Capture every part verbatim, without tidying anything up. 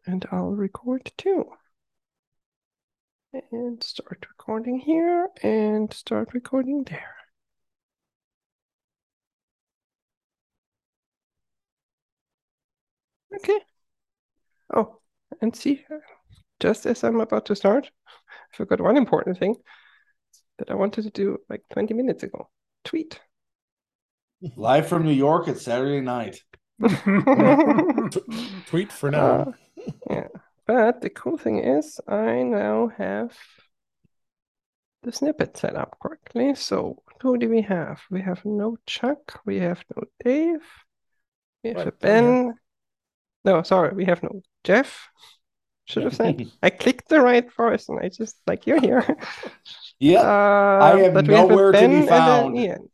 And I'll record too. And start recording here and start recording there. Okay. Oh, and see, just as I'm about to start, I forgot one important thing that I wanted to do like twenty minutes ago. Tweet. Live from New York, it's Saturday night. Tweet for now. Uh, yeah. But the cool thing is I now have the snippet set up correctly. So who do we have? We have no Chuck, we have no Dave, we have Right, a Ben. No, sorry, we have no Jeff. Should have said. I clicked the right person. I just like you're here. Yeah, uh, I am but we have a nowhere to Ben be found. and an Ian.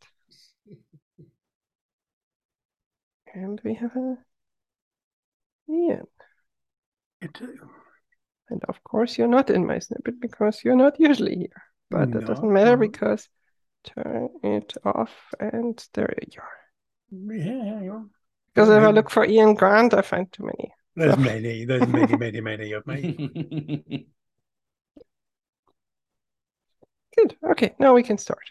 And we have a Ian. You do. And of course, you're not in my snippet because you're not usually here. But that No, doesn't matter no. because turn it off and there you are. Yeah, yeah. Because if I Maybe. look for Ian Grant, I find too many. There's So- many, there's many, many, many of me. Good. Okay, now we can start.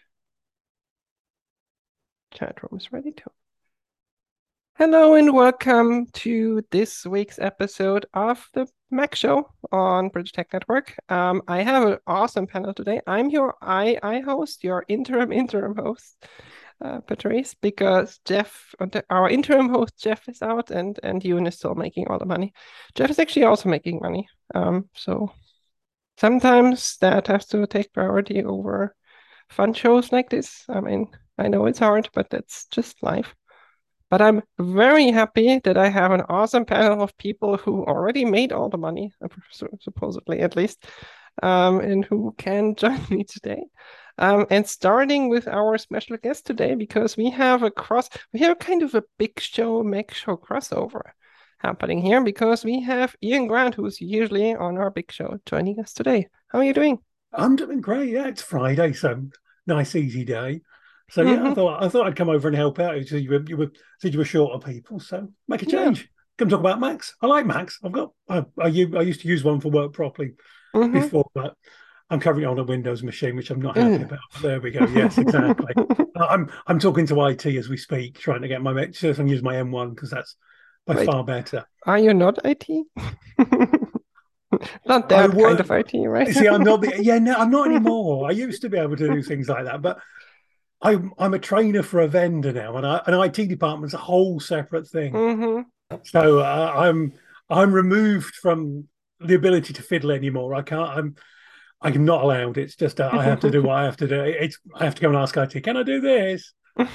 Chat room is ready too. Hello and welcome to this week's episode of the Mac Show on British Tech Network. Um, I have an awesome panel today. I'm your I I host, your interim interim host, uh, Patrice, because Jeff, our interim host Jeff, is out and and Ewan is still making all the money. Jeff is actually also making money. Um, so sometimes that has to take priority over fun shows like this. I mean, I know it's hard, but that's just life. But I'm very happy that I have an awesome panel of people who already made all the money, supposedly at least, um, and who can join me today. Um, and starting with our special guest today, because we have a cross, we have kind of a big show, Mac Show crossover happening here, because we have Ian Grant, who's usually on our big show, joining us today. How are you doing? I'm doing great. Yeah, it's Friday, so nice, easy day. So yeah, Mhm. I thought I thought I'd come over and help out. You said you were you were said you were short of people, so make a Yeah. change. Come talk about Macs. I like Macs. I've got I I, u- I used to use one for work properly Mhm. before, but I'm currently on a Windows machine, which I'm not happy Ugh. about. There we go. Yes, exactly. I'm I'm talking to I T as we speak, trying to get my Mac. So I'm using my M one because that's by Wait. far better. Are you not I T? Not I that kind work- of I T, right? See, I'm not the yeah, no, I'm not anymore. I used to be able to do things like that, but I'm I'm a trainer for a vendor now, and I, an I T department's a whole separate thing. hmm So uh, I'm I'm removed from the ability to fiddle anymore. I can't. I'm I'm not allowed. It's just uh, I have to do what I have to do. It's I have to go and ask I T. Can I do this?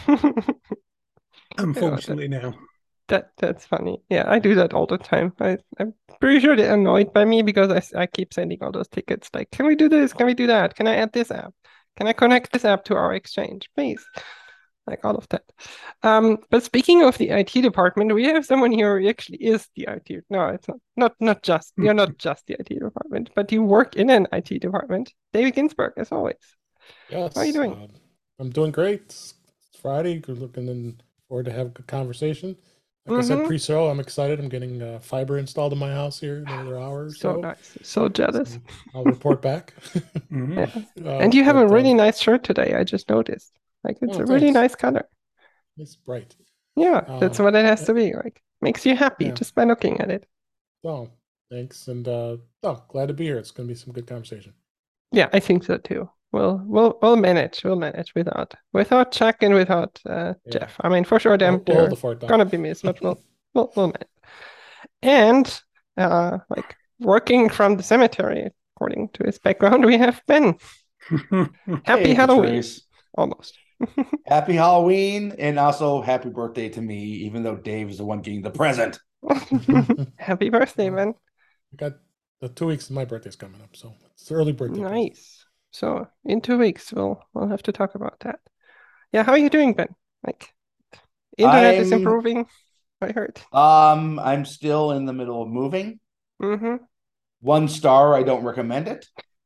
Unfortunately, now. That that's funny. Yeah, I do that all the time. I, I'm pretty sure they're annoyed by me because I, s- I keep sending all those tickets like, can we do this? Can we do that? Can I add this app? Can I connect this app to our exchange, please? Like all of that. Um, but speaking of the I T department, we have someone here who actually is the I T. No, it's not not not just you're not just the I T department, but you work in an I T department. David Ginsburg, as always. Yes. How are you doing? uh, I'm doing great. It's Friday. Good looking and forward to have a good conversation. Like I said Mhm. pre-show, I'm excited. I'm getting uh, fiber installed in my house here in another hour or So so. nice. So jealous. So I'll report back. Mhm. Yeah. Uh, And you have a but, really um, nice shirt today. I just noticed. Like it's Oh, a really thanks. nice color. It's bright. Yeah, that's Um, what it has to be. Like makes you happy yeah. just by looking at it. So thanks, and uh, oh, glad to be here. It's going to be some good conversation. Yeah, I think so too. We'll we'll we'll manage. We'll manage without without Chuck and without uh, Yeah. Jeff. I mean, for sure, them We'll, we'll hold they're the fort down. gonna be missed, but we'll we'll we'll manage. And uh, like working from the cemetery, according to his background, we have Ben. Happy Hey, Halloween, Patrice. almost. Happy Halloween, and also happy birthday to me, even though Dave is the one getting the present. Happy birthday, Ben. I got the two weeks of my birthday's coming up, so it's the early birthday. present. Nice. So in two weeks, we'll we'll have to talk about that. Yeah, how are you doing, Ben? Like, internet is I'm- improving. I heard. Um, I'm still in the middle of moving. Mm-hmm. One star, I don't recommend it.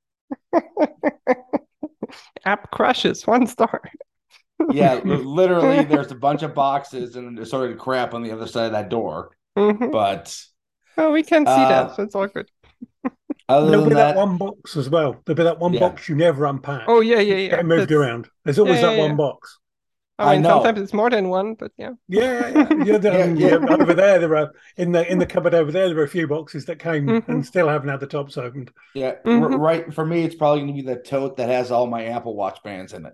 App crashes, one star. Yeah, li- literally, there's a bunch of boxes and assorted crap on the other side of that door. Mhm. But Oh, we can see that, Uh, so it's all good. other There'll than be that that, one box as well. There'll be that one yeah, box you never unpack. Oh yeah, yeah, It's yeah. getting moved That's around. There's yeah, always yeah, that one yeah. box. I I mean, sometimes know. it's more than one, but yeah. Yeah, yeah, yeah. Yeah, the- Yeah, um, yeah. yeah, over there, there are in the in the cupboard over there. There are a few boxes that came hmm and still haven't had the tops opened. Yeah, r- hmm right. For me, it's probably going to be the tote that has all my Apple Watch bands in it.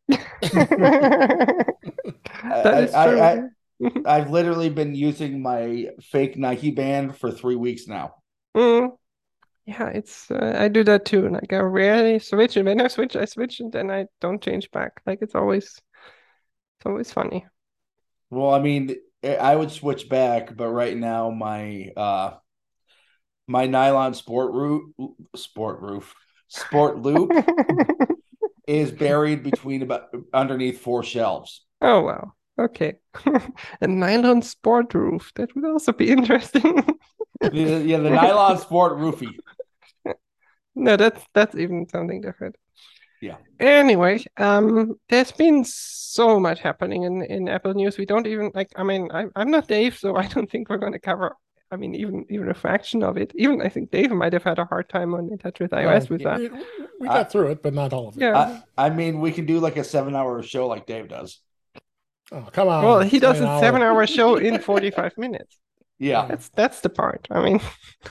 I, That I, is I, I true. Mhm. I've literally been using my fake Nike band for three weeks now. Mm. Yeah, it's uh, I do that too. Like I rarely switch, and when I switch, I switch, and then I don't change back. Like it's always it's always funny. Well, I mean, I would switch back, but right now my uh my nylon sport root sport roof sport loop is buried between about underneath four shelves. Oh wow. Okay. A nylon sport roof. That would also be interesting. The, yeah, the nylon sport roofie. No, that's that's even something different. Yeah. Anyway, um, there's been so much happening in in Apple News. We don't even like. I mean, I, I'm not Dave, so I don't think we're going to cover. I mean, even even a fraction of it. Even I think Dave might have had a hard time on In Touch with Well, iOS with that. we, we I- got through it, but not all of it. Yeah. I, I mean, we can do like a seven hour show like Dave does. Oh, come on. Well, he does An a hour. seven-hour show in forty-five minutes. Yeah. That's that's the part. I mean,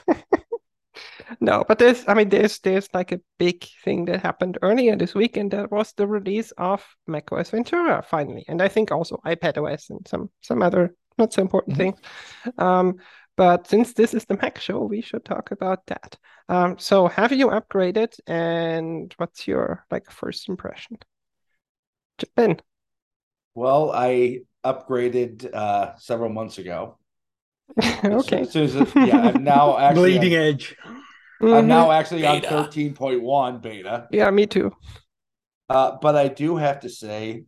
no, but there's, I mean, there's there's like a big thing that happened earlier this week, and that was the release of macOS Ventura finally, and I think also iPadOS and some some other not so important Mhm. things. Um, but since this is the Mac show, we should talk about that. Um, so have you upgraded, and what's your like first impression? Ben. Well, I upgraded uh several months ago. Okay. As soon as it- yeah, I'm now actually Bleeding on, edge. I'm Mhm. now actually on Beta. thirteen point one beta. Yeah, me too. Uh, but I do have to say,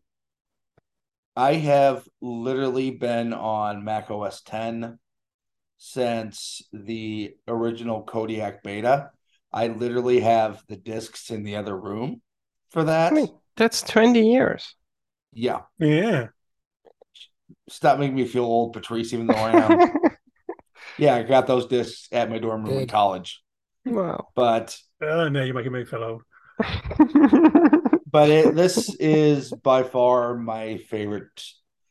I have literally been on Mac O S ten since the original Kodiak beta. I literally have the discs in the other room for I that. mean, that's twenty years. Yeah. Yeah. Stop making me feel old, Patrice, even though I am. Yeah, I got those discs at my dorm room in Good. college. Wow. But Oh, no, you're making me feel old. but it, this is by far my favorite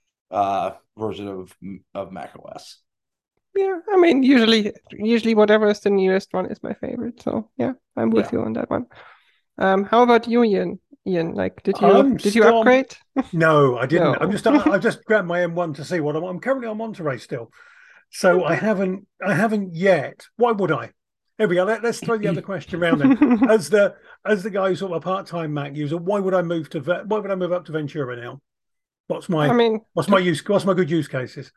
uh version of of macOS. Yeah, I mean, usually, usually whatever is the newest one is my favorite. So yeah, I'm with Yeah. you on that one. Um, how about you, Ian? Ian, like, did you I'm did you still on- upgrade? No, I didn't. No. I'm just I, I just grabbed my M one to see what I'm. I'm currently on Monterey still, so I haven't I haven't yet. Why would I? Here we go. Let, let's throw the other question around then. As the as the guy who's sort of a part time Mac user, why would I move to Ve- why would I move up to Ventura now? What's my I mean, what's my use? What's my good use cases?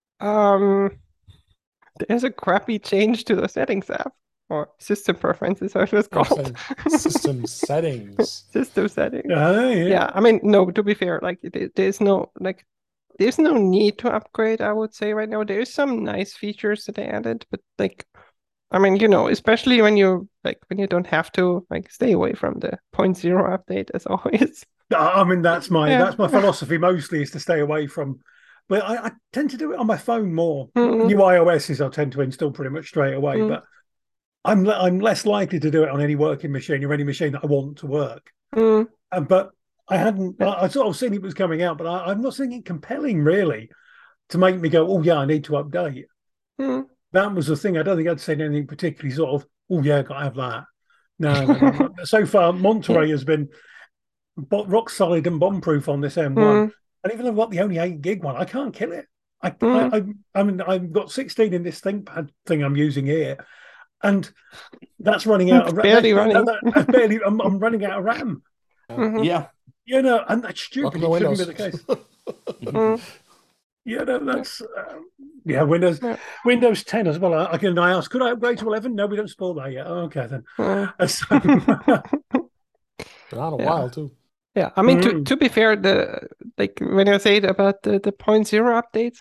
um, there's a crappy change to the settings app or system preferences, how it was I called. said system settings. System settings. Oh yeah. Yeah, I mean, no, to be fair, like there- there's no like there's no need to upgrade, I would say right now. There's some nice features that they added, but like I mean, you know, especially when you like when you don't have to like stay away from the point zero update as always. I mean, that's my Yeah. that's my philosophy mostly is to stay away from. But I, I tend to do it on my phone more. Mhm. New iOSs I tend to install pretty much straight away, Mm. but I'm le- I'm less likely to do it on any working machine or any machine that I want to work. Mm, And but I hadn't. Yeah. I, I sort of seen it was coming out, but I, I'm not seeing it compelling really to make me go, oh yeah, I need to update. mm. That was the thing. I don't think I'd said anything particularly sort of, oh yeah, got to have that. No, no, no, no. So far Monterey has been bo- rock solid and bomb proof on this M one. Mm, And even though I've got the only eight gig one, I can't kill it. I, Mm. I, I, I mean, I've got sixteen in this ThinkPad thing I'm using here, and that's running out. It's of barely that- running. that- that's barely. I'm, I'm running out of RAM. mhm, Yeah. You know, and that's stupid. Welcome It to shouldn't be Windows. the case. mm. Yeah, no, that's uh, yeah. Windows, Yeah. Windows ten as well. I, I can. I ask, could I upgrade to eleven? No, we don't support that yet. Okay then. Mm. And so- Been on a Yeah. while too. Yeah, I mean to Mm. to be fair, the like when I say it about the the point zero updates,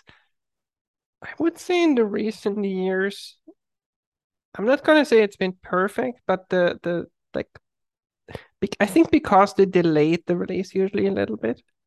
I would say in the recent years, I'm not gonna say it's been perfect, but the the like bec- I think because they delayed the release usually a little bit.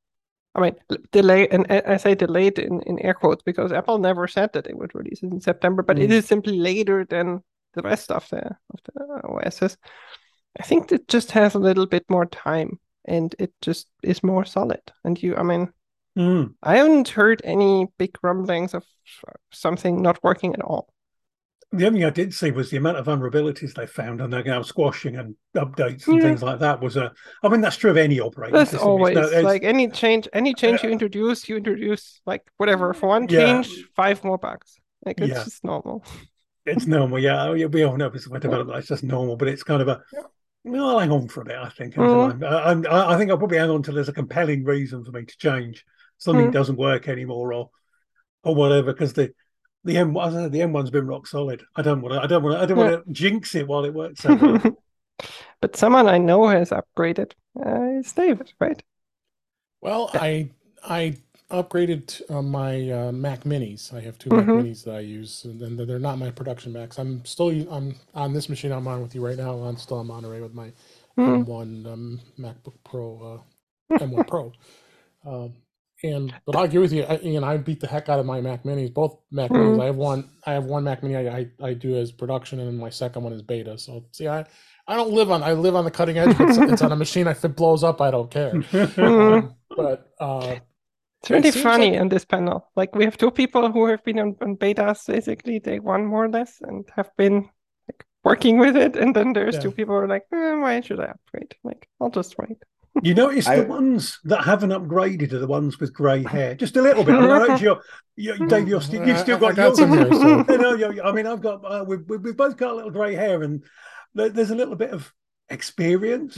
I mean, delay, and I say delayed in, in air quotes because Apple never said that they would release it in September, but mm. it is simply later than the rest of the of the O Ss. I think it just has a little bit more time, and it just is more solid. And you, I mean, mm. I haven't heard any big rumblings of something not working at all. The only thing I did see was the amount of vulnerabilities they found, and they're now squashing and updates and yeah. things like that. Was a, I mean, that's true of any operating that's system. Always no, like any change, any change uh, you introduce, you introduce like whatever for one change, yeah. five more bugs. Like it's yeah. just normal. It's normal, yeah. We all know it's a development. It's just normal, but it's kind of a. Yeah. Well, I'll hang on for a bit. I think. Mm. I'm, I, I think I'll probably hang on until there's a compelling reason for me to change. Something mm. doesn't work anymore, or or whatever, because the. The M, as I said, the M one's been rock solid. I don't want to. I don't want to. I don't yeah. want to jinx it while it works so well. But someone I know has upgraded. Uh, it's David, right? Well, yeah. I I upgraded uh, my uh, Mac Minis. I have two mm-hmm. Mac Minis that I use, and they're not my production Macs. I'm still I'm on this machine I'm on with you right now. I'm still in Monterey with my mm-hmm. M one um, MacBook Pro, uh, M one Pro. Um, And but I agree with you. I, and I beat the heck out of my Mac Minis. Both Mac mm-hmm. Minis. I have one. I have one Mac Mini. I, I I do as production, and my second one is beta. So see, I I don't live on. I live on the cutting edge. It's, it's on a machine. If it blows up, I don't care. um, but uh, it's really it funny like, on this panel. Like we have two people who have been on, on betas basically day one more or less, and have been like working with it. And then there's yeah. two people who are like, eh, why should I upgrade? Like I'll just wait. You notice I, the ones that haven't upgraded are the ones with grey hair, just a little bit. I know you're, you're, Dave, you're still, you've still got, got yours. Hair, so. you know, you're, I mean, I've got, uh, we've, we've both got a little grey hair, and there's a little bit of experience.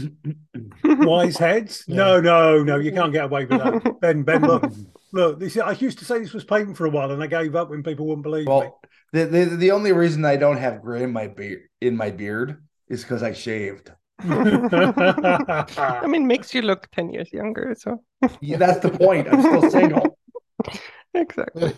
Wise heads. Yeah. No, no, no, you can't get away with that. Ben, Ben, look, look. This, I used to say this was patent for a while, and I gave up when people wouldn't believe well, me. The, the the only reason I don't have gray in my beard in my beard is because I shaved. I mean, makes you look ten years younger. So yeah, that's the point. I'm still single. Exactly.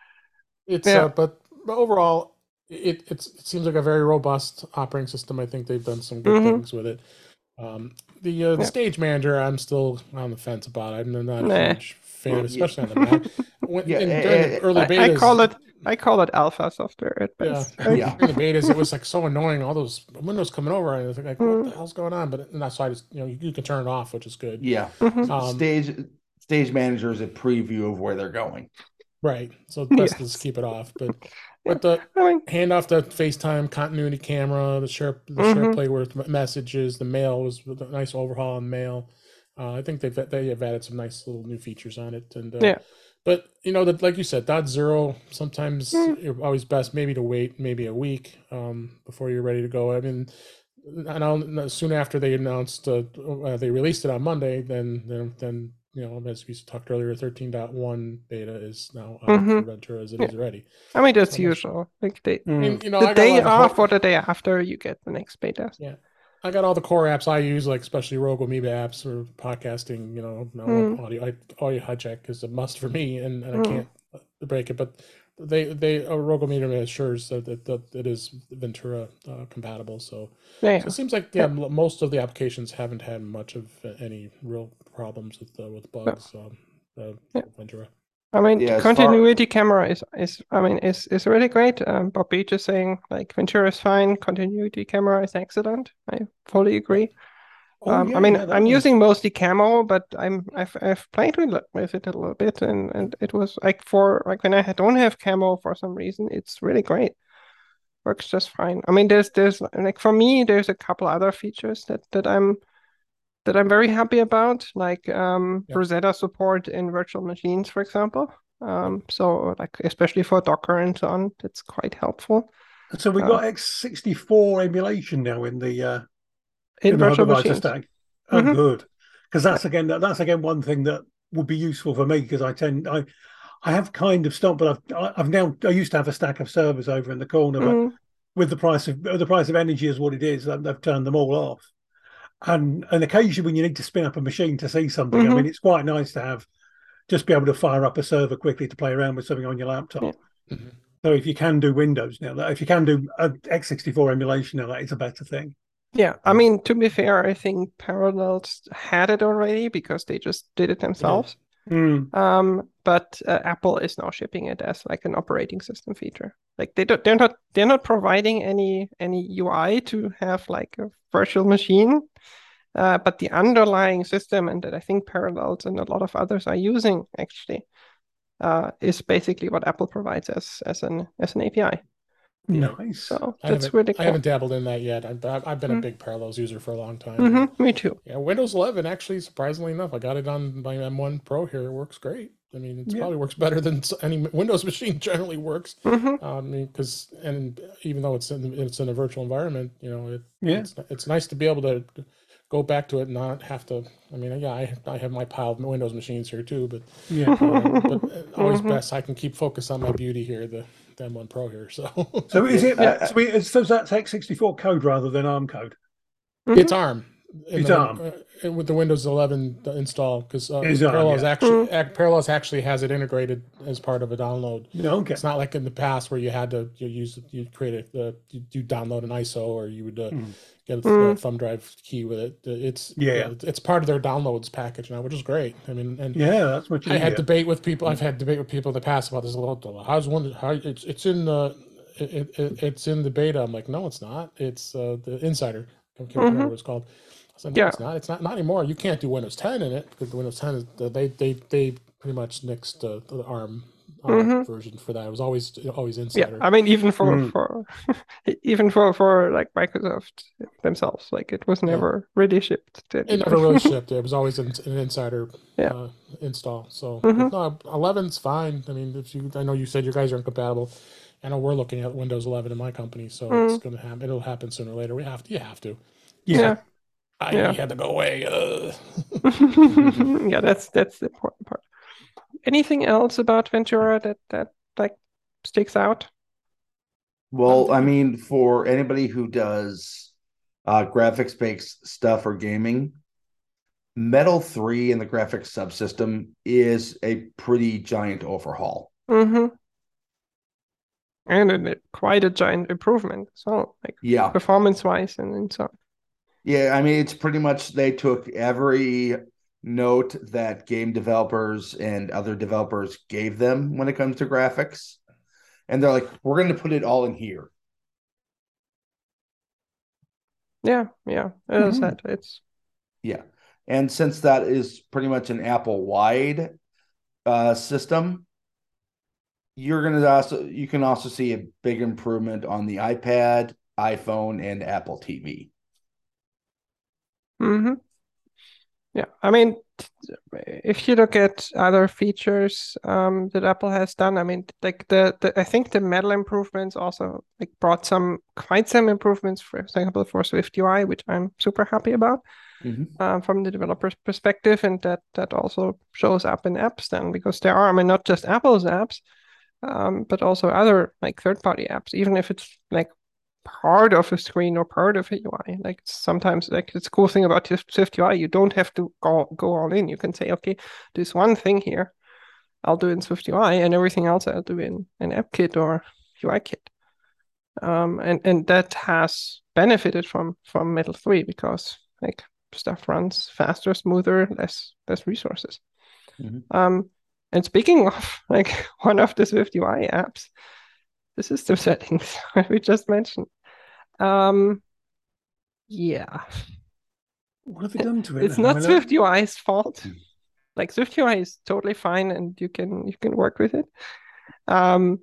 It's yeah. uh, but, but overall, it it's, it seems like a very robust operating system. I think they've done some good mm-hmm. things with it. Um, the uh, the yeah. Stage Manager, I'm still on the fence about. I'm not nah. a huge fan, well, especially yeah. on the Mac. When, yeah, in, during the early betas, I call it. I call it alpha software at best. Yeah, yeah. In the betas, it was like so annoying. All those windows coming over, and I was like, "What the hell's going on?" But that's why I just, you know, you, you can turn it off, which is good. Yeah, mm-hmm. um, stage Stage Manager is a preview of where they're going. Right, so best yes. is keep it off. But but the I mean, hand off the FaceTime continuity camera, the share the mm-hmm. SharePlay with messages, the mail was a nice overhaul on mail. Uh, I think they've they have added some nice little new features on it, and uh, yeah. But, you know, the, like you said, dot zero, sometimes mm. you're always best maybe to wait maybe a week um, before you're ready to go. I mean, I know soon after they announced, uh, uh, they released it on Monday, then, then, then you know, as we talked earlier, thirteen point one beta is now out mm-hmm. for Ventura as it yeah. is ready. I mean, that's so usual. Like they, mm. and, you know, the day off or the day after, you get the next beta. Yeah. I got all the core apps I use, like especially Rogue Amoeba apps or podcasting. You know, no mm. audio, I, audio hijack is a must for me, and, and mm. I can't break it. But they, they, uh, Rogue Amoeba assures that, that, that it is Ventura uh, compatible. So, yeah. so it seems like yeah, yeah, most of the applications haven't had much of any real problems with uh, with bugs. Um, uh, yeah. Ventura. I mean, yeah, continuity far... camera is, is, I mean, is, is really great. Um, Bob Beach is saying, like, Ventura is fine. Continuity camera is excellent. I fully agree. Oh, um, yeah, I mean, yeah, I'm was... using mostly camo, but I'm, I've, I've played with, with it a little bit, and, and it was like for, like, when I don't have camo for some reason, it's really great. Works just fine. I mean, there's, there's, like, for me, there's a couple other features that, that I'm, that I'm very happy about, like um, yeah. Rosetta support in virtual machines, for example. Um, so, like especially for Docker and so on, that's quite helpful. So we've got uh, x sixty-four emulation now in the uh, in, in virtual the machines. Stack. Oh, mm-hmm. good, because that's again that's again one thing that would be useful for me, because I tend I I have kind of stopped, but I've I've now I used to have a stack of servers over in the corner, mm-hmm. but with the price of the price of energy is what it is, they've turned them all off. And and occasionally when you need to spin up a machine to see something, mm-hmm. I mean, it's quite nice to have just be able to fire up a server quickly to play around with something on your laptop. Yeah. Mm-hmm. So if you can do Windows now, if you can do x sixty-four emulation now, that is a better thing. Yeah, I mean, to be fair, I think Parallels had it already because they just did it themselves. Mm. Um, but uh, Apple is now shipping it as like an operating system feature. Like they don't, they're not, they're not providing any any U I to have like a virtual machine, uh, but the underlying system, and that I think Parallels and a lot of others are using actually, uh, is basically what Apple provides as as an as an A P I. Nice. So I that's haven't really I cool. haven't dabbled in that yet. I've, I've been a Mm. big Parallels user for a long time. Mm-hmm. Me too. Yeah, Windows eleven actually, surprisingly enough, I got it on my M one Pro here. It works great. I mean, it Yeah. probably works better than s- any Windows machine generally works. Mm-hmm. I mean, because and even though it's in it's in a virtual environment, you know, it, Yeah. it's it's nice to be able to go back to it and not have to. I mean, yeah, I I have my pile of Windows machines here too, but Yeah. but, uh, but uh, always Mhm. best I can keep focus on my beauty here, the, the M one Pro here. So So is it? Yeah. So, we, so that's x sixty-four code rather than ARM code. it's Mhm. ARM. In It's the, ARM. uh, with the Windows eleven install because uh, It's ARM, Parallels yeah. actually Mm. ac- Parallels actually has it integrated as part of a download. No, okay. It's not like in the past where you had to you use you create a uh, you, you download an I S O or you would uh, Mm. get a, Mm. a thumb drive key with it. It's Yeah. yeah, it's part of their downloads package now, which is great. I mean, and Yeah, that's much I had easier. debate with people. I've had debate with people in the past about this. Well, how's one? How it's it's in the it, it, it's in the beta. I'm like, no, it's not. It's uh, the Insider. I can't remember Mhm. what it's called. I said, no, Yeah. it's not. It's not not anymore. You can't do Windows ten in it because the Windows ten is they they they pretty much nixed uh, the ARM uh, Mhm. version for that. It was always always Yeah. Insider. I mean, even for Mm. for even for for like Microsoft themselves, like it was Yeah. never really shipped to It anyone. never really shipped. It was always an, an Insider Yeah. uh, install. So Mhm. but no, eleven's fine. I mean, if you, I know you said you guys are incompatible. I know we're looking at Windows eleven in my company, so it's Mm. going to happen. It'll happen sooner or later. We have to. You have to. Yeah. Yeah. I Yeah. had to go away. Uh. Yeah, that's that's the important part. Anything else about Ventura that that like sticks out? Well, I mean, for anybody who does uh, graphics based stuff or gaming, Metal three and the graphics subsystem is a pretty giant overhaul. Mm-hmm. And a, quite a giant improvement as well, like Yeah. performance wise and, and so on. Yeah, I mean, it's pretty much they took every note that game developers and other developers gave them when it comes to graphics, and they're like, we're going to put it all in here. Yeah, yeah. As I said, it's Yeah. And since that is pretty much an Apple wide uh, system, you're going to also, you can also see a big improvement on the iPad, iPhone, and Apple T V. mm-hmm. Yeah. I mean, if you look at other features um, that Apple has done, I mean, like the, the I think the metal improvements also like brought some quite some improvements, for example, for SwiftUI, which I'm super happy about. Mm-hmm. Um, from the developer's perspective, and that that also shows up in apps then, because there are, I mean, not just Apple's apps, um, but also other like third-party apps, even if it's like part of a screen or part of a U I. Like sometimes, like it's a cool thing about SwiftUI, you don't have to go go all in. You can say, okay, there's one thing here, I'll do in SwiftUI, and everything else I'll do in an AppKit or UIKit. Um, and and that has benefited from from Metal three because like stuff runs faster, smoother, less less resources. Mm-hmm. Um, and speaking of like one of the SwiftUI apps, the system settings we just mentioned. Um, yeah, What have they done to it? it's then? I not mean, uh, SwiftUI's fault. Like SwiftUI is totally fine, and you can you can work with it. Um,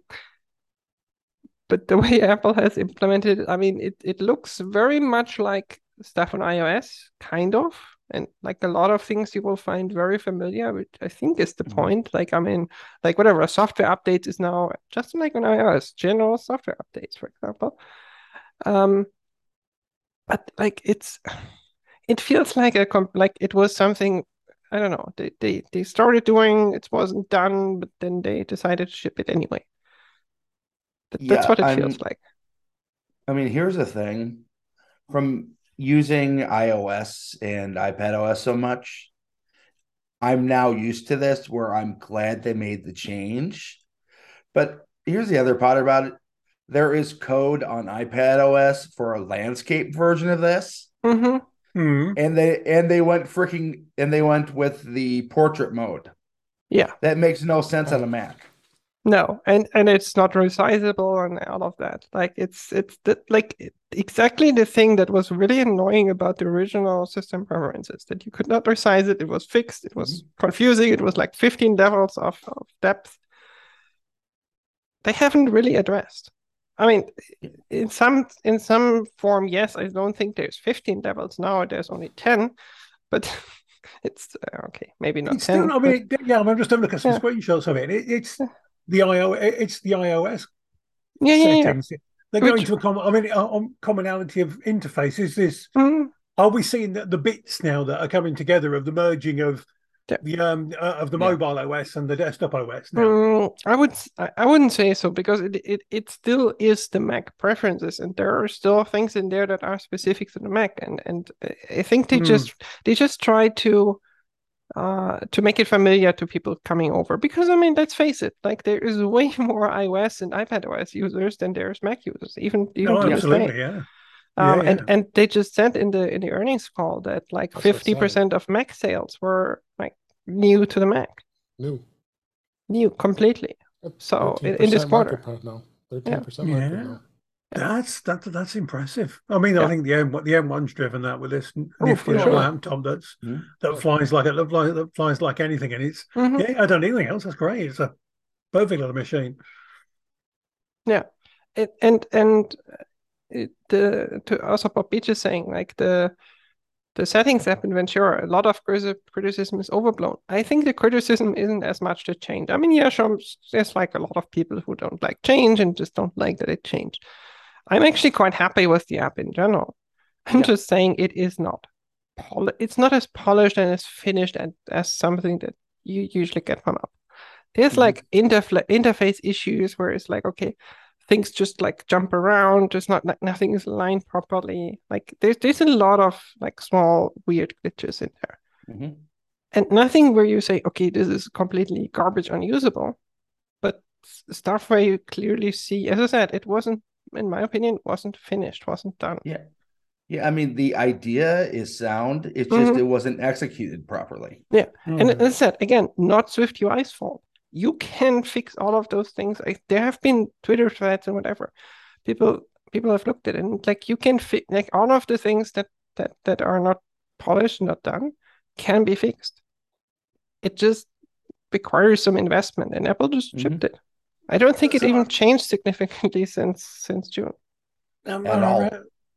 but the way Apple has implemented it, I mean, it, it looks very much like stuff on iOS, kind of. And like a lot of things you will find very familiar, which I think is the Mhm. point. Like, I mean, like whatever, software updates is now just like on iOS, general software updates, for example. Um, but like it's, it feels like a, comp like it was something, I don't know, they, they, they started doing, it wasn't done, but then they decided to ship it anyway. That, that's Yeah, what it feels I'm. like. I mean, here's the thing: from using iOS and iPadOS so much, I'm now used to this. Where I'm glad they made the change. But here's the other part about it: there is code on iPadOS for a landscape version of this, Mm-hmm. hmm. and they and they went freaking and they went with the portrait mode. Yeah. That makes no sense on a Mac. No, and and it's not resizable and all of that. Like it's it's the, like it, exactly the thing that was really annoying about the original system preferences, that you could not resize it. It was fixed. It was mm-hmm. confusing. It was like fifteen levels of, of depth. They haven't really addressed. I mean, in some in some form, yes. I don't think there's fifteen levels now. There's only ten, but it's uh, okay. Maybe not it's ten. Still, I mean, but, yeah. I'm just looking at some yeah. screenshots of it. it it's the I O. It's the iOS yeah, settings. Yeah, yeah. They're Which, going to a common. I mean, on commonality of interface. Is this? Mm-hmm. Are we seeing the, the bits now that are coming together of the merging of yeah. the um uh, of the yeah. mobile O S and the desktop O S now? Mm, I would I wouldn't say so, because it, it it still is the Mac preferences, and there are still things in there that are specific to the Mac, and and I think they mm. just they just try to uh to make it familiar to people coming over, because I mean, let's face it, like there is way more iOS and iPadOS users than there's Mac users, even even oh, to absolutely, this day. yeah. Um, yeah, yeah. and and they just said in the in the earnings call that like fifty percent of Mac sales were like new to the Mac, new, new completely. Yep. So in, in this quarter, now thirteen percent. Yeah, now. that's that that's impressive. I mean, yeah. I think the M the M one's driven that with this nifty little laptop that's mm-hmm. that flies like it that flies like anything, and it's mm-hmm. yeah. I don't need anything else. That's great. It's a perfect little machine. Yeah, it, and and. It, the to also what Beach is saying, like the the settings app in Ventura, a lot of criticism is overblown. I think the criticism isn't as much to change. I mean, yeah, sure, there's like a lot of people who don't like change and just don't like that it changed. I'm actually quite happy with the app in general. I'm yeah. just saying it is not poli- it's not as polished and as finished as, as something that you usually get from app. There's mm-hmm. like interf- interface issues where it's like, okay, things just like jump around, just not like nothing is aligned properly. Like there's there's a lot of like small weird glitches in there, mm-hmm. and nothing where you say, okay, this is completely garbage, unusable. But stuff where you clearly see, as I said, it wasn't, in my opinion, wasn't finished, wasn't done. Yeah, yeah. I mean, the idea is sound. It's just mm-hmm. it wasn't executed properly. Yeah, mm-hmm. and as I said, again, not SwiftUI's fault. You can fix all of those things. Like, there have been Twitter threads and whatever. People people have looked at it, and like you can fix like all of the things that that that are not polished, not done, can be fixed. It just requires some investment, and Apple just mm-hmm. shipped it. I don't think it so, even changed significantly since since June. Um, At all.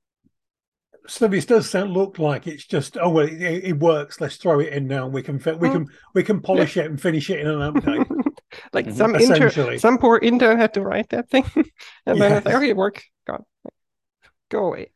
So this does sound look like it's just oh well it, it works, let's throw it in now and we can we can we can polish yeah. it and finish it in an update. Like mm-hmm. some inter, some poor intern had to write that thing, and yes. then it's like, okay, work, gone, go away.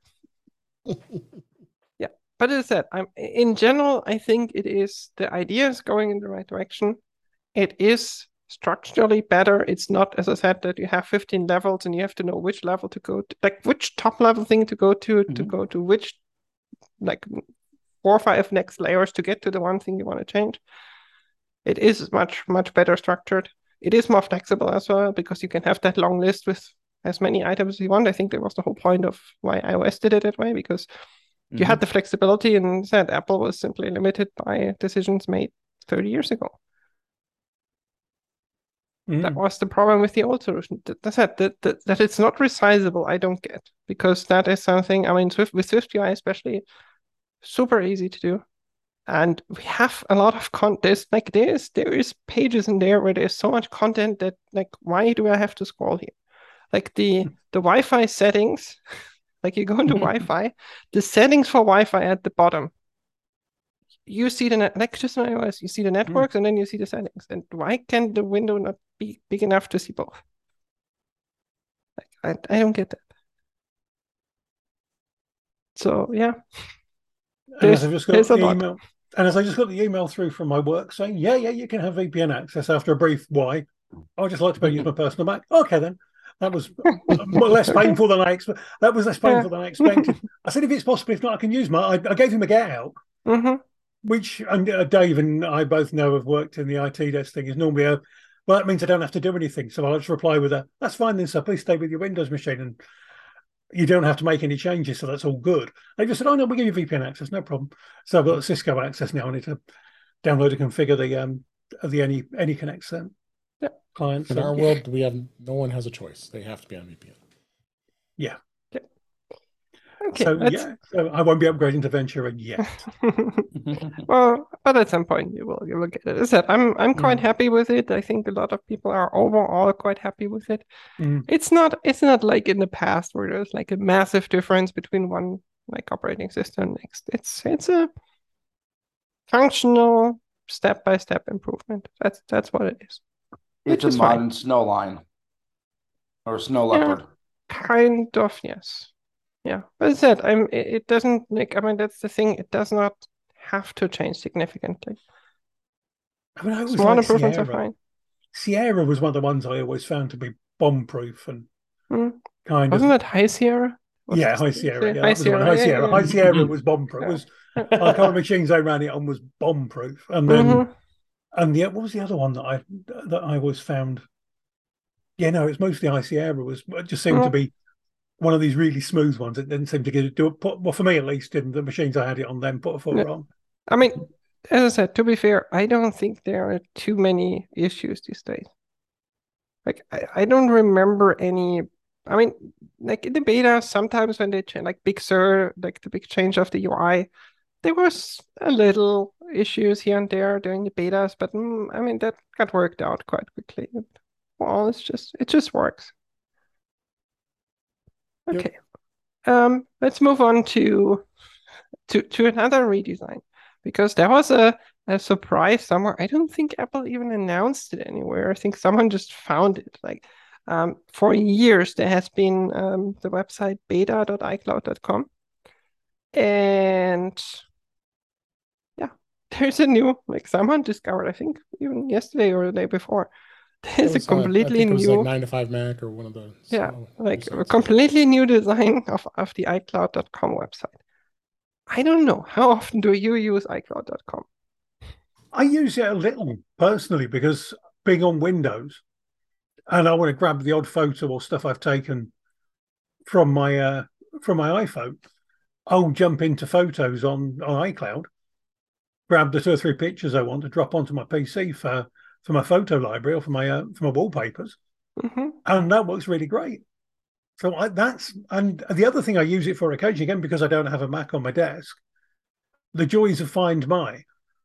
Yeah, but as I said, I'm in general, I think it is the idea is going in the right direction. It is structurally better. It's not, as I said, that you have fifteen levels and you have to know which level to go to, like which top level thing to go to, mm-hmm. to go to which like four or five next layers to get to the one thing you want to change. It is much, much better structured. It is more flexible as well, because you can have that long list with as many items as you want. I think that was the whole point of why iOS did it that way, because mm-hmm. you had the flexibility, and said Apple was simply limited by decisions made thirty years ago. Mm. That was the problem with the old solution. That's it. That, that, that it's not resizable, I don't get. Because that is something, I mean, Swift, with SwiftUI especially, super easy to do. And we have a lot of content. Like there's there is pages in there where there's so much content that like, why do I have to scroll here? Like the the Wi-Fi settings, like you go into Wi-Fi, the settings for Wi-Fi at the bottom. You see the net, like just on iOS, you see the networks mm. and then you see the settings. And why can the window not be big enough to see both? Like I, I don't get that. So yeah, and as I've just got the email, lot. and as I just got the email through from my work saying, yeah, yeah, you can have V P N access after a brief why. I'd just like to be use my personal Mac. Okay, then. That was less painful than I expected. That was less painful yeah. than I expected. I said, if it's possible, if not, I can use my. I, I gave him a get out. Mm-hmm. Which and uh, Dave and I both know have worked in the I T desk thing is normally a, well, that means I don't have to do anything. So I'll just reply with a, that's fine then, sir, please stay with your Windows machine and you don't have to make any changes, so that's all good. They just said, oh no, we'll give you V P N access, no problem. So I've got Cisco access now. I need to download and configure the um of the any AnyConnect um, yeah. clients. In so, our yeah. world, we have no one has a choice. They have to be on V P N. Yeah. yeah. Okay. So let's... yeah, so I won't be upgrading to Ventura yet. Well, but at some point you will you will get it. As I said, I'm I'm quite Mm. happy with it. I think a lot of people are overall quite happy with it. Mm. It's not it's not like in the past where there's like a massive difference between one like operating system and next. It's it's a functional step-by-step improvement. That's that's what it is. It's a modern snow line or snow leopard. Yeah, kind of, yes. Yeah, but as I said, I'm. It, it doesn't like. I mean, that's the thing. It does not have to change significantly. I mean, I always Small like improvements Sierra. are fine. Sierra was one of the ones I always found to be bomb-proof and mm. kind Wasn't of. it High Sierra? Was yeah, it, High Sierra. Yeah, High that was one. Sierra. High Yeah, Sierra. yeah, High yeah. Sierra was bomb-proof. It was uh, the kind of machines I ran it on was bomb-proof, and then Mhm. and the what was the other one that I that I always found? Yeah, no, it's mostly High Sierra. Was it just seemed to Mm. be one of these really smooth ones. It didn't seem to get it do it. Put, well, for me at least, didn't the machines I had it on then put a foot Yeah. wrong. I mean, as I said, to be fair, I don't think there are too many issues these days. Like, I, I don't remember any. I mean, like in the beta, sometimes when they change, like Big Sur, like the big change of the U I, there was a little issues here and there during the betas, but mm, I mean that got worked out quite quickly. Well, it's just it just works. Yep. Okay. Um, let's move on to to to another redesign because there was a a surprise somewhere. I don't think Apple even announced it anywhere. I think someone just found it. Like um, for years there has been um, the website beta dot i cloud dot com, and yeah, there's a new like someone discovered. I think even yesterday or the day before. There's a It was on- I completely think it was new. like nine to five Mac or one of the Yeah, small like a websites. completely new design of, of the i cloud dot com website. I don't know. How often do you use i cloud dot com? I use it a little personally because being on Windows, and I want to grab the odd photo or stuff I've taken from my uh, from my iPhone. I'll jump into photos on on iCloud, grab the two or three pictures I want to drop onto my P C for for my photo library or for my uh, for my wallpapers, Mm-hmm. and that works really great. So I, that's and the other thing I use it for occasionally, again because I don't have a Mac on my desk, the joys of Find My.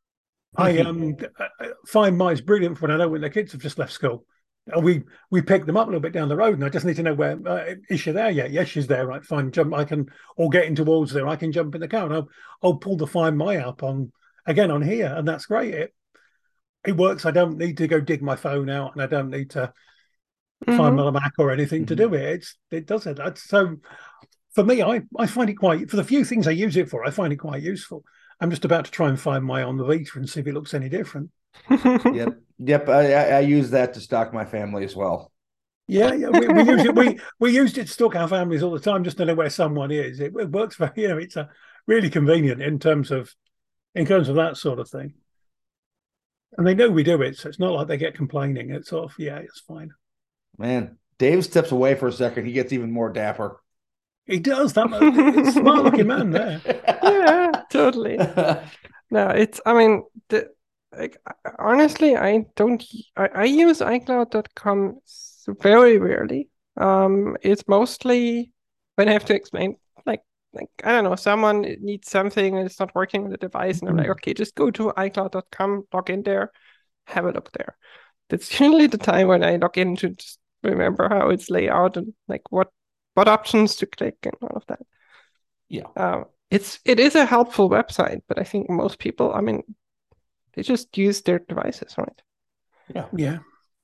I um Find My is brilliant for when I know when the kids have just left school. And we we pick them up a little bit down the road, and I just need to know where uh, is she there yet? Yes, she's there. Right, fine. Jump. I can or getting towards there. I can jump in the car, and I'll I'll pull the Find My up on again on here, and that's great. It it works. I don't need to go dig my phone out, and I don't need to Mm-hmm. find my Mac or anything to do it. It's it does it. That's, so for me, I I find it quite for the few things I use it for. I find it quite useful. I'm just about to try and find my on the Vita and see if it looks any different. Yep, yep. I, I use that to stalk my family as well. Yeah, yeah. We, we use it. We we used it to stalk our families all the time, just to know where someone is. It, it works very. You know, it's a really convenient in terms of in terms of that sort of thing. And they know we do it, so it's not like they get complaining. It's sort of yeah, it's fine. Man, Dave steps away for a second. He gets even more dapper. He does that. It's smart looking man there. Yeah, totally. No, it's. I mean, the like honestly, I don't. I, I use i cloud dot com very rarely. Um, it's mostly when I have to explain, like, like I don't know, someone needs something and it's not working on the device, and I'm like, okay, just go to i cloud dot com, log in there, have a look there. That's usually the time when I log in to just remember how it's laid out and like what what options to click and all of that. Yeah. Um, it's it is a helpful website, but I think most people, I mean, they just use their devices, right? Yeah. Yeah.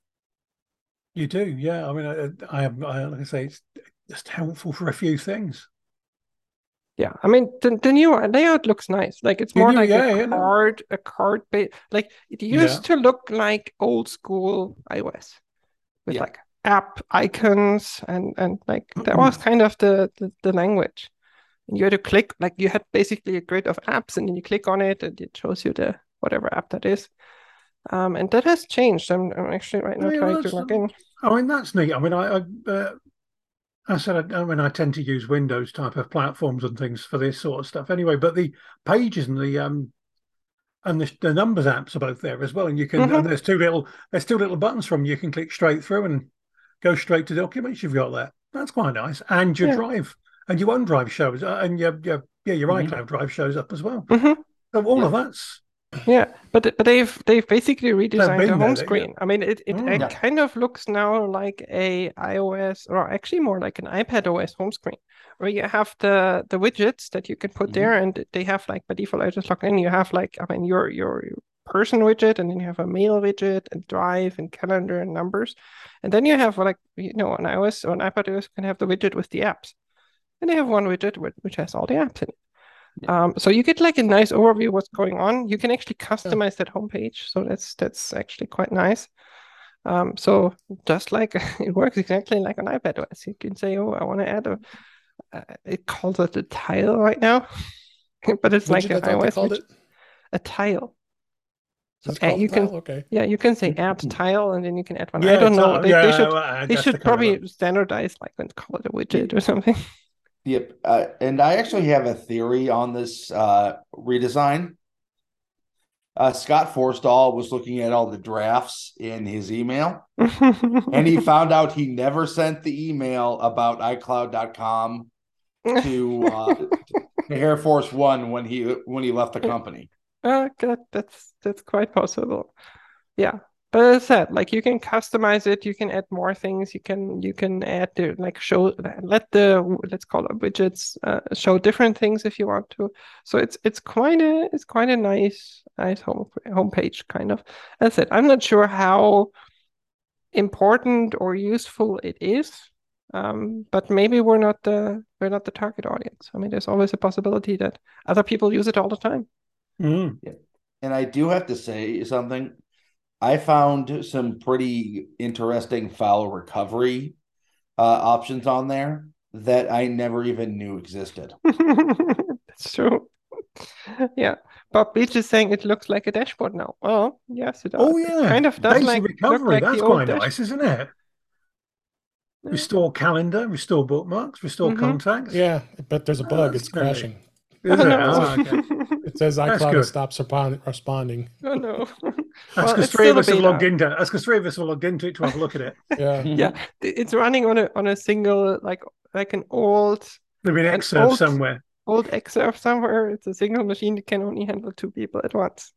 You do, yeah. I mean, I, I, I like I say, it's just helpful for a few things. Yeah, I mean, the, the new layout looks nice. Like it's You more do, like yeah, a yeah, no. card, a card base. Like it used to look like old school iOS with Yeah. like app icons and and like that was kind of the, the the language. And you had to click, like you had basically a grid of apps, and then you click on it, and it shows you the whatever app that is. Um, and that has changed. I'm, I'm actually right now Yeah, trying well, to log in. I mean, that's neat. I mean, I, I, uh, I said, I, I mean, I tend to use Windows type of platforms and things for this sort of stuff anyway. But the pages and the um and the, the numbers apps are both there as well. And you can Mhm. and there's two little there's two little buttons from you can click straight through and go straight to documents you've got there. That's quite nice. And your Yeah. drive and your OneDrive shows uh, and your, your yeah your Mhm. iCloud drive shows up as well. Mhm. So all Yeah. of that's Yeah, but but they've they've basically redesigned the been home there, yeah. screen. I mean, it it, Mm. it Yeah. kind of looks now like a iOS, or actually more like an iPadOS home screen, where you have the the widgets that you can put Mhm. there, and they have like by default, I just log in. You have like, I mean, your your your person widget, and then you have a mail widget, and drive, and calendar, and numbers, and then you have like, you know, on iOS or on iPadOS you can have the widget with the apps, and they have one widget which, which has all the apps in it. Um, so you get like a nice overview of what's going on. You can actually customize that homepage, so that's that's actually quite nice. Um, so just like it works exactly like on iPadOS, you can say, "Oh, I want to add a." Uh, it calls it a tile right now, but it's like Widget, I an thought they iOS called widget. it. A tile. So It's uh, called you the can, tile. Okay. yeah, you can say add tile, and then you can add one. I yeah, don't know. it's, They, yeah, they should well, uh, they that's should the kind of probably standardize like and call it a widget Yeah. or something. Yep. Uh, and I actually have a theory on this uh, redesign. Uh, Scott Forstall was looking at all the drafts in his email, and he found out he never sent the email about iCloud dot com to uh, to Air Force One when he when he left the company. Uh, that, that's that's quite possible. Yeah. But as I said, like you can customize it, you can add more things, you can you can add the like show let the let's call it widgets uh, show different things if you want to. So it's it's quite a it's quite a nice nice home homepage kind of. As I said, I'm not sure how important or useful it is. Um, but maybe we're not the we're not the target audience. I mean, there's always a possibility that other people use it all the time. Mm. And I do have to say something. I found some pretty interesting file recovery uh, options on there that I never even knew existed. That's true. Yeah. Bob Beach is saying it looks like a dashboard now. Well, yes, it does. Oh It yeah, kind of does data like look recovery. like That's the old quite dash. nice, isn't it? Yeah. Restore calendar, restore bookmarks, restore Mhm. contacts. Yeah, but there's a Oh, bug. that's It's handy. crashing. Is Oh it? no. Ah, okay. It says That's iCloud good. has stopped respond- responding. Oh no. That's Well, because it's three of still a us have logged beta. into. That's because three of us have logged into it to have a look at it. Yeah. Yeah, it's running on a on a single like like an old There'll be an an Xserve old somewhere. old Xserve somewhere. It's a single machine that can only handle two people at once.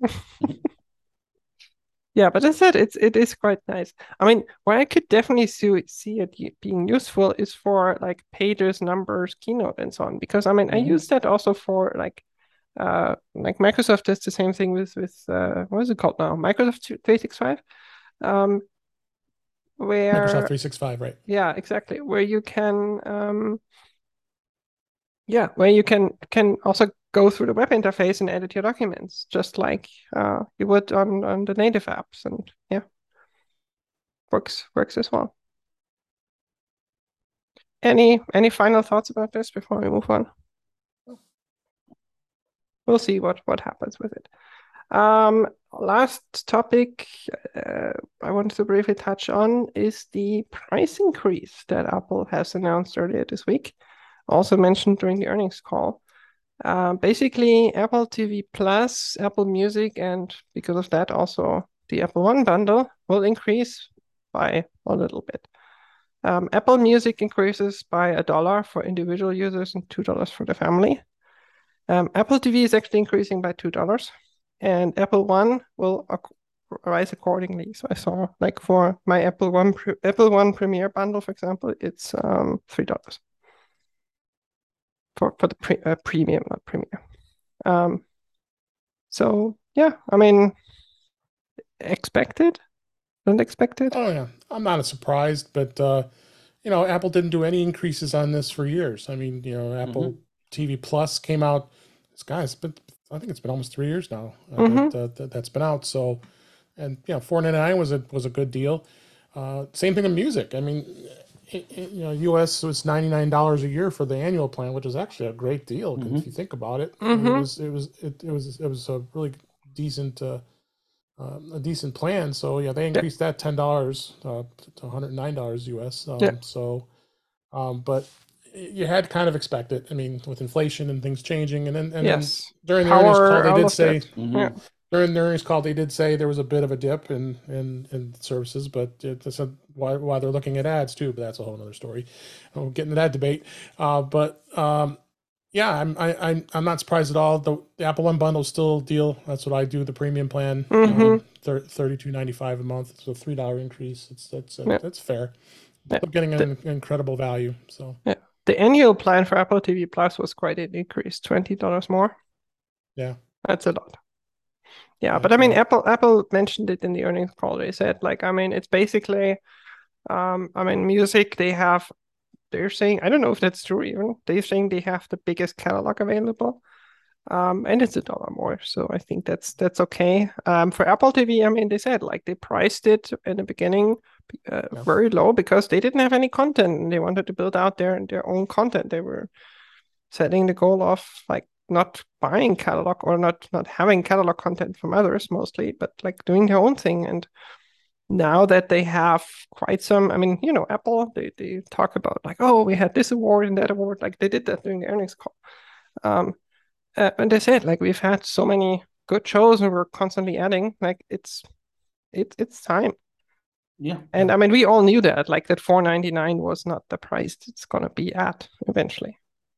Yeah, but as I said, it's it is quite nice. I mean, where I could definitely see see it y- being useful is for like pages, numbers, keynote, and so on. Because I mean, I Mhm. use that also for like uh like Microsoft does the same thing with with uh what is it called now? Microsoft three sixty-five. Um, Microsoft where three sixty-five, right? yeah, exactly, where you can um yeah, where you can can also go through the web interface and edit your documents, just like uh, you would on on the native apps, and yeah, works works as well. Any any final thoughts about this before we move on? We'll see what what happens with it. Um, last topic uh, I wanted to briefly touch on is the price increase that Apple has announced earlier this week, also mentioned during the earnings call. Uh, basically, Apple T V Plus, Apple Music, and because of that, also the Apple One bundle will increase by a little bit. Um, Apple Music increases by a dollar for individual users and two dollars for the family. Um, Apple T V is actually increasing by two dollars, and Apple One will ac- rise accordingly. So I saw, like for my Apple One pre- Apple One Premier bundle, for example, it's um, three dollars for for the pre- uh, premium, not premier. Um, so yeah, I mean, expected, unexpected. Oh yeah, I'm not surprised, but uh, you know, Apple didn't do any increases on this for years. I mean, you know, Apple T V Plus came out. This guy's been, I think it's been almost three years now uh, Mhm. that, uh, that that's been out. So, and you know, four ninety-nine was a was a good deal. Uh, same thing in music. I mean, it, it, you know, U S was ninety-nine dollars a year for the annual plan, which is actually a great deal Mhm. if you think about it. I mean, Mhm. it was it was it, it was it was a really decent. Uh, uh, a decent plan. So yeah, they increased that ten dollars uh, to one hundred nine dollars U S. Um, Yeah. So, um, but you had kind of expected. I mean, with inflation and things changing, and then and Yes. then during the earnings Power, call, they all did of say that. Mhm. Yeah. During the earnings call, they did say there was a bit of a dip in in, in services, but it's a, why why they're looking at ads too. But that's a whole other story. We'll get into that debate. Uh, but um, yeah, I'm I, I'm I'm not surprised at all. The, the Apple One bundle still a deal. That's what I do. The premium plan, Mm-hmm. um, thirty-two ninety-five a month. It's a three dollar increase. It's that's uh, Yeah. that's fair. Yeah. Still getting an The, incredible value. So yeah. The annual plan for Apple T V Plus was quite an increase, twenty dollars more. yeah, That's a lot. Yeah, Yeah, but I mean, well- Apple Apple mentioned it in the earnings call. They said, like, I mean, it's basically, um, I mean, music. They have, they're saying, I don't know if that's true even. They're saying they have the biggest catalog available, um, and it's a dollar more. So I think that's that's okay. Um, for Apple T V, I mean, they said like they priced it in the beginning uh, Yeah. very low because they didn't have any content and they wanted to build out their their own content. They were setting the goal of like not buying catalog or not not having catalog content from others mostly, but like doing their own thing. And now that they have quite some, I mean, you know, Apple, they, they talk about like, oh, we had this award and that award, like they did that during the earnings call. Um, uh, and they said like we've had so many good shows and we're constantly adding, like it's it, it's time. Yeah. And I mean, we all knew that, like that four ninety-nine was not the price it's gonna be at eventually.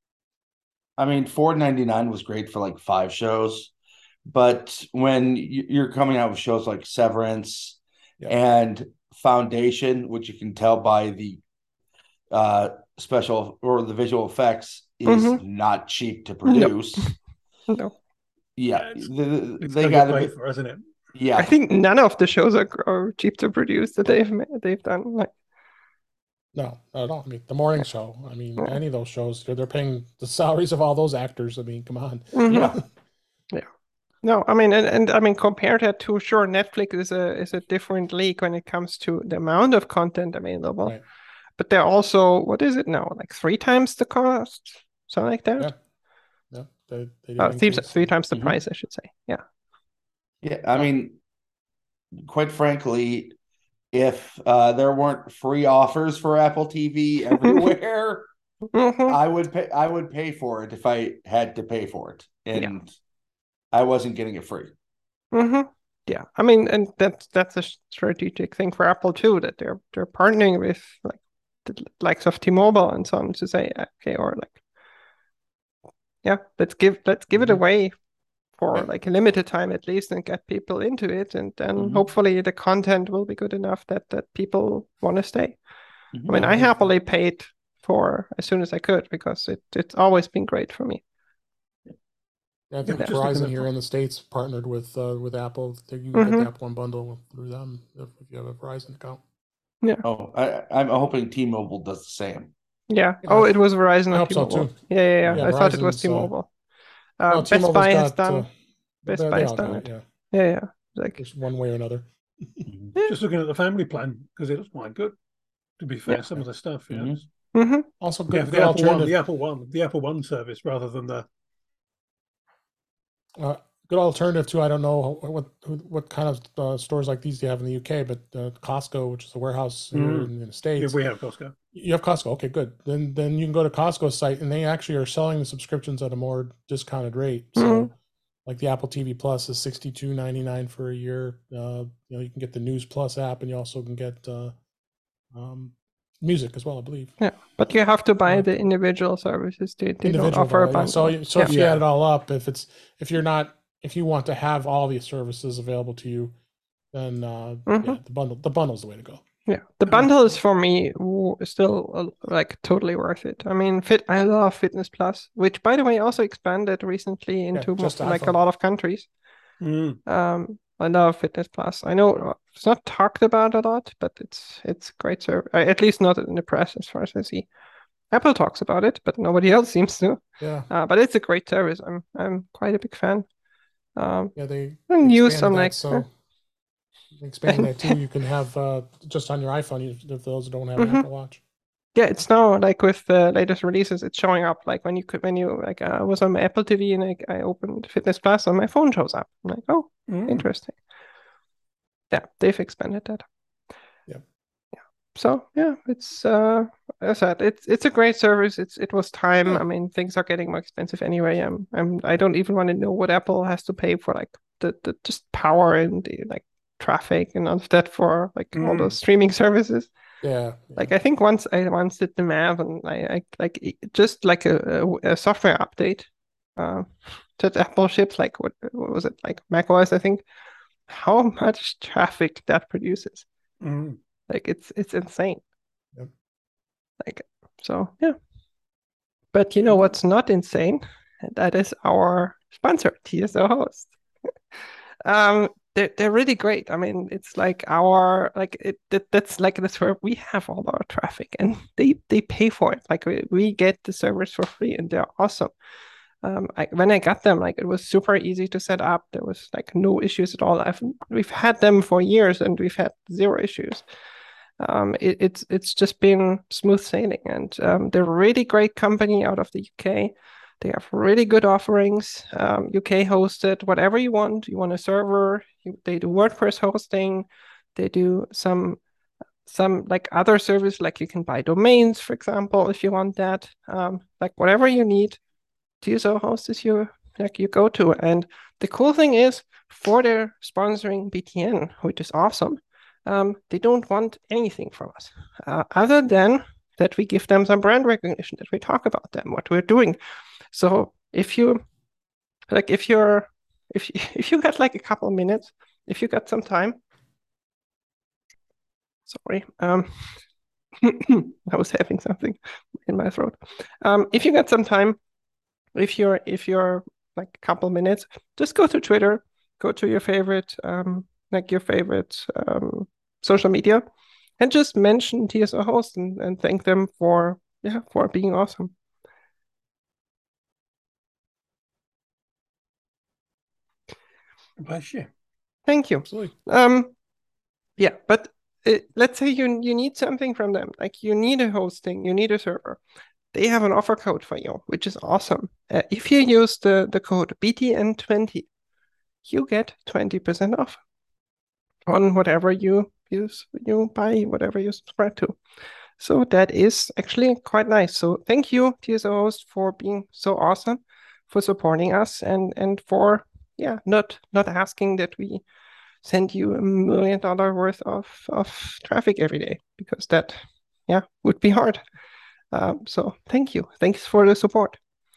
I mean, four ninety-nine was great for like five shows, but when you're coming out with shows like Severance Yeah. and Foundation, which you can tell by the uh, special or the visual effects, is Mhm. not cheap to produce. No, Yeah, It's- the- It's they gonna got get to paid be. for, isn't it? Yeah, I think none of the shows are, are cheap to produce that they've ma- they've done. Like, No, not at all. I mean, the morning show. I mean, Yeah. any of those shows, they're, they're paying the salaries of all those actors. I mean, come on. mhm. yeah, No, I mean, and, and I mean, compare that to sure, Netflix is a is a different league when it comes to the amount of content available. Right. But they're also, what is it now? Like three times the cost, something like that. Yeah. Yeah. They, they did Uh, three, increase. three times the Mhm. price, I should say. Yeah. yeah. I mean, quite frankly, if uh, there weren't free offers for Apple T V everywhere, Mhm. I would pay. I would pay for it if I had to pay for it, and I wasn't getting it free. Mm-hmm. Yeah, I mean, and that's that's a strategic thing for Apple too, that they're they're partnering with like the likes of T-Mobile and so on to say, okay, or like, yeah, let's give let's give it Mhm. away for Yeah. like a limited time at least and get people into it, and then Mhm. hopefully the content will be good enough that that people want to stay. Mhm. I mean, Yeah, I they- happily paid for as soon as I could because it it's always been great for me. Yeah, I think Yeah. Just looking Verizon at- here in the States partnered with uh, with Apple. They- You can get Mhm. the Apple One bundle through them if, if you have a Verizon account. Oh, I, I'm hoping T-Mobile does the same. Yeah. Yeah, Oh, I- it was Verizon I or hope so, T-Mobile. too. Yeah, yeah, yeah. Yeah, I thought it was Verizon's, uh, T-Mobile. Uh, Well, Best T-Mobile's Buy has got, done. uh, Best they- they Buy's all done got it. Yeah, Yeah, yeah. Like, just one way or another. Just looking at the family plan because it looks quite good. To be fair, Yeah. some of the stuff, yeah. Mhm. hmm Also, Yeah, good, for good the Apple One, alternative. the Apple One, the Apple One service rather than the Uh, good alternative too. I don't know what what, what kind of uh, stores like these do you have in the U K, but uh, Costco, which is a warehouse here Mm. in, in the yeah, States, we have Costco. you have Costco. Okay, good. Then then you can go to Costco's site, and they actually are selling the subscriptions at a more discounted rate. So, Mhm. like the Apple T V Plus is sixty two ninety nine for a year. Uh, you know, you can get the News Plus app, and you also can get uh, um, music as well, I believe. Yeah, but you have to buy Uh, the individual services. They, they don't Individual, offer a though, yeah. So, bundle. you- so Yeah. if you Yeah. add it all up, if it's if you're not if you want to have all these services available to you, then uh, Mhm. yeah, the bundle the bundle's the way to go. Yeah, the bundle is for me w- still uh, like totally worth it. I mean, fit. I love Fitness Plus, which by the way also expanded recently into mo- just like a iPhone. lot of countries. Mm. Um, I love Fitness Plus. I know uh, it's not talked about a lot, but it's it's great service. At least not in the press, as far as I see. Apple talks about it, but nobody else seems to. Yeah, Uh, but it's a great service. I'm I'm quite a big fan. Um, yeah. They and use expanded some that, like so uh, they expanded that too. You can have uh, just on your iPhone if if those don't have Mhm. an Apple Watch. yeah, it's now like with the latest releases, it's showing up like when you could when you like uh, I was on my Apple T V and like I opened Fitness Plus and my phone shows up. I'm like, oh, Mm. interesting. Yeah, they've expanded that. Yep. Yeah. So yeah, it's uh as I said, it's it's a great service. It's it was time. Yeah. I mean, things are getting more expensive anyway. I'm I'm I don't even want to know what Apple has to pay for like the, the just power and the like traffic and all of that for like mm. all those streaming services. Yeah, yeah. Like I think once I once did the math and I, I like just like a, a, a software update uh, that Apple ships, like what, what was it, like macOS, I think, how much traffic that produces. Mm. Like it's it's insane. Yep. Like so yeah. But you know what's not insane? That is our sponsor, T S O Host. um they're, they're really great. I mean, it's like our like it that, that's like that's where we have all our traffic, and they they pay for it. Like we, we get the servers for free, and they're awesome. Um, I, when I got them, like it was super easy to set up. There was like no issues at all. I've we've had them for years, and we've had zero issues. Um, it, it's it's just been smooth sailing, and um, they're a really great company out of the U K. They have really good offerings, um, U K hosted, whatever you want. You want a server, you, they do WordPress hosting, they do some some like other service, like you can buy domains, for example, if you want that. Um, like whatever you need, T S O Host is your like you go to. And the cool thing is, for their sponsoring B T N, which is awesome, um, they don't want anything from us uh, other than that we give them some brand recognition, that we talk about them, what we're doing. So if you like, if you're, if you, if you got like a couple of minutes, if you got some time, sorry, um, I was having something in my throat. Um, if you got some time, if you're, if you're like a couple of minutes, just go to Twitter, go to your favorite, um, like your favorite um, social media, and just mention T S O Host and, and thank them for, yeah, for being awesome. Bless you. Thank you. Absolutely. Um, yeah, but it, let's say you you need something from them, like you need a hosting, you need a server. They have an offer code for you, which is awesome. Uh, if you use the the code B T N twenty, you get twenty percent off on whatever you use, you buy, whatever you subscribe to. So that is actually quite nice. So thank you, T S O Host, for being so awesome, for supporting us, and and for yeah, not not asking that we send you a million dollar worth of of traffic every day, because that yeah would be hard. Um, so thank you, thanks for the support.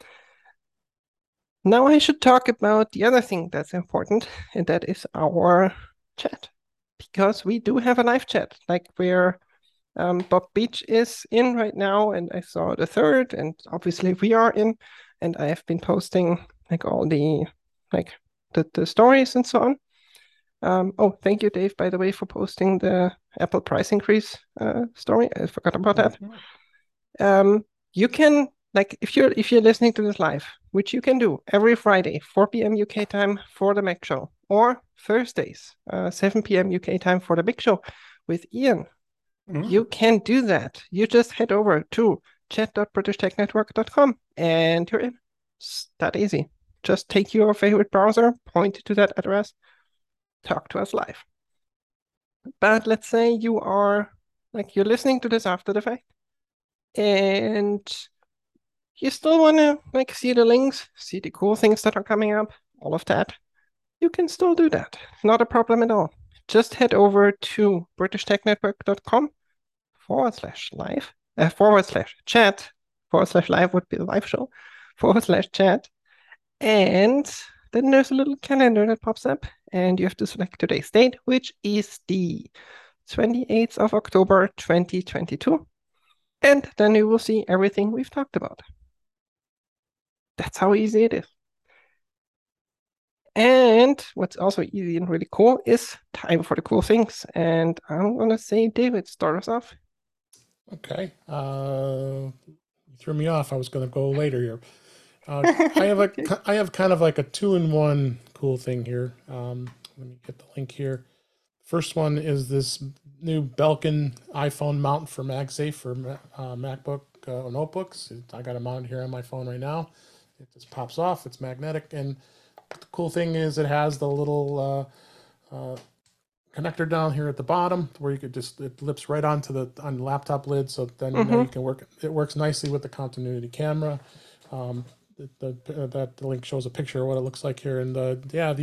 Now I should talk about the other thing that's important, and that is our chat, because we do have a live chat, like where um, Bob Beach is in right now, and I saw the third, and obviously we are in, and I have been posting like all the like the, the stories and so on. Um, oh, thank you, Dave, by the way, for posting the Apple price increase uh, story. I forgot about that. Um, you can, like, if you're if you're listening to this live, which you can do every Friday, four p m U K time for the Mac Show, or Thursdays, uh, seven p m U K time for the Big Show with Ian. Mm. You can do that. You just head over to chat dot british tech network dot com and you're in. It's that easy. Just take your favorite browser, point to that address, talk to us live. But let's say you are, like, you're listening to this after the fact, and you still want to, like, see the links, see the cool things that are coming up, all of that. You can still do that. Not a problem at all. Just head over to british tech network dot com forward slash live, uh, forward slash chat, forward slash live would be the live show, forward slash chat. And then there's a little calendar that pops up, and you have to select today's date, which is the twenty-eighth of October, twenty twenty-two. And then you will see everything we've talked about. That's how easy it is. And what's also easy and really cool is time for the cool things. And I'm going to say, David, start us off. Okay. Uh, you threw me off. I was going to go later here. Uh, I have a, I have kind of like a two-in-one cool thing here. Um, let me get the link here. First one is this new Belkin iPhone mount for MagSafe for uh, MacBook uh, notebooks. I got it mounted here on my phone right now. It just pops off. It's magnetic, and the cool thing is it has the little uh, uh, connector down here at the bottom where you could just, it lips right onto the on the laptop lid, so then mm-hmm. you know you can work. It works nicely with the continuity camera. Um, the, the uh, that the link shows a picture of what it looks like here, and uh, yeah, these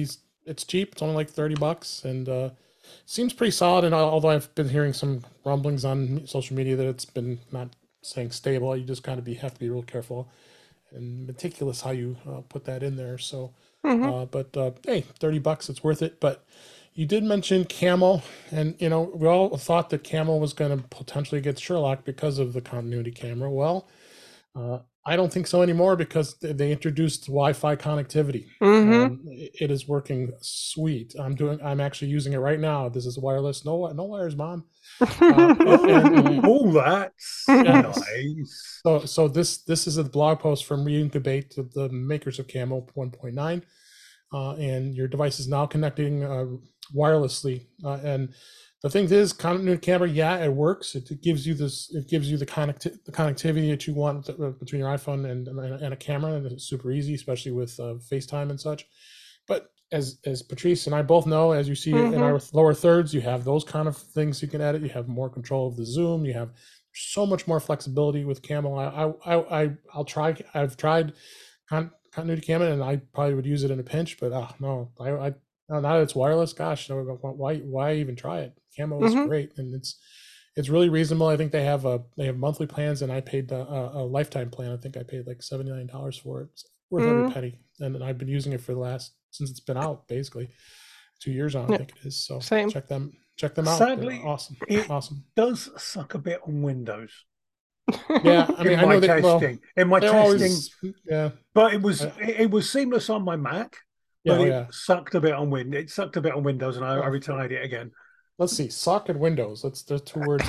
it's cheap. It's only like thirty bucks, and uh, seems pretty solid. And although I've been hearing some rumblings on social media that it's been not staying stable, you just kind of be have to be real careful and meticulous how you uh, put that in there. So, Mm-hmm. uh, but uh, hey, thirty bucks, it's worth it. But you did mention Camel, and you know we all thought that Camel was going to potentially get Sherlock because of the continuity camera. Well, uh, I don't think so anymore because they they introduced Wi-Fi connectivity. Mm-hmm. Um, it is working sweet. I'm doing. I'm actually using it right now. This is wireless. No, no wires, mom. Uh, and, and, All that's Yes. nice. so, so this this is a blog post from Reincubate, the, the makers of Camel one point nine, uh, and your device is now connecting uh, wirelessly. Uh, and the thing is, continuity camera, yeah, it works. It, it gives you this. It gives you the connect the connectivity that you want between your iPhone and and a camera, and it's super easy, especially with uh, FaceTime and such. But as as Patrice and I both know, as you see Mm-hmm. in our lower thirds, you have those kind of things you can edit. You have more control of the zoom. You have so much more flexibility with Camel. I I I I'll try. I've tried con- continuity camera, and I probably would use it in a pinch. But oh no, I I now that it's wireless, gosh, why why even try it? Camel is Mm-hmm. great, and it's it's really reasonable. I think they have a they have monthly plans, and I paid a, a lifetime plan. I think I paid like seventy nine dollars for it. It's worth every Mm. penny, and I've been using it for the last since it's been out, basically two years on. I Yeah. think it is. So Same. check them check them out. They're Sadly, awesome, it awesome. does suck a bit on Windows. Yeah, I mean, in I my know that. Well, testing, in my they're testing, always yeah. but it was I- it, it was seamless on my Mac, Yeah, but oh, it yeah. sucked a bit on Win. It sucked a bit on Windows, and I, I Oh. retired it again. Let's see, sock and Windows. That's the two words.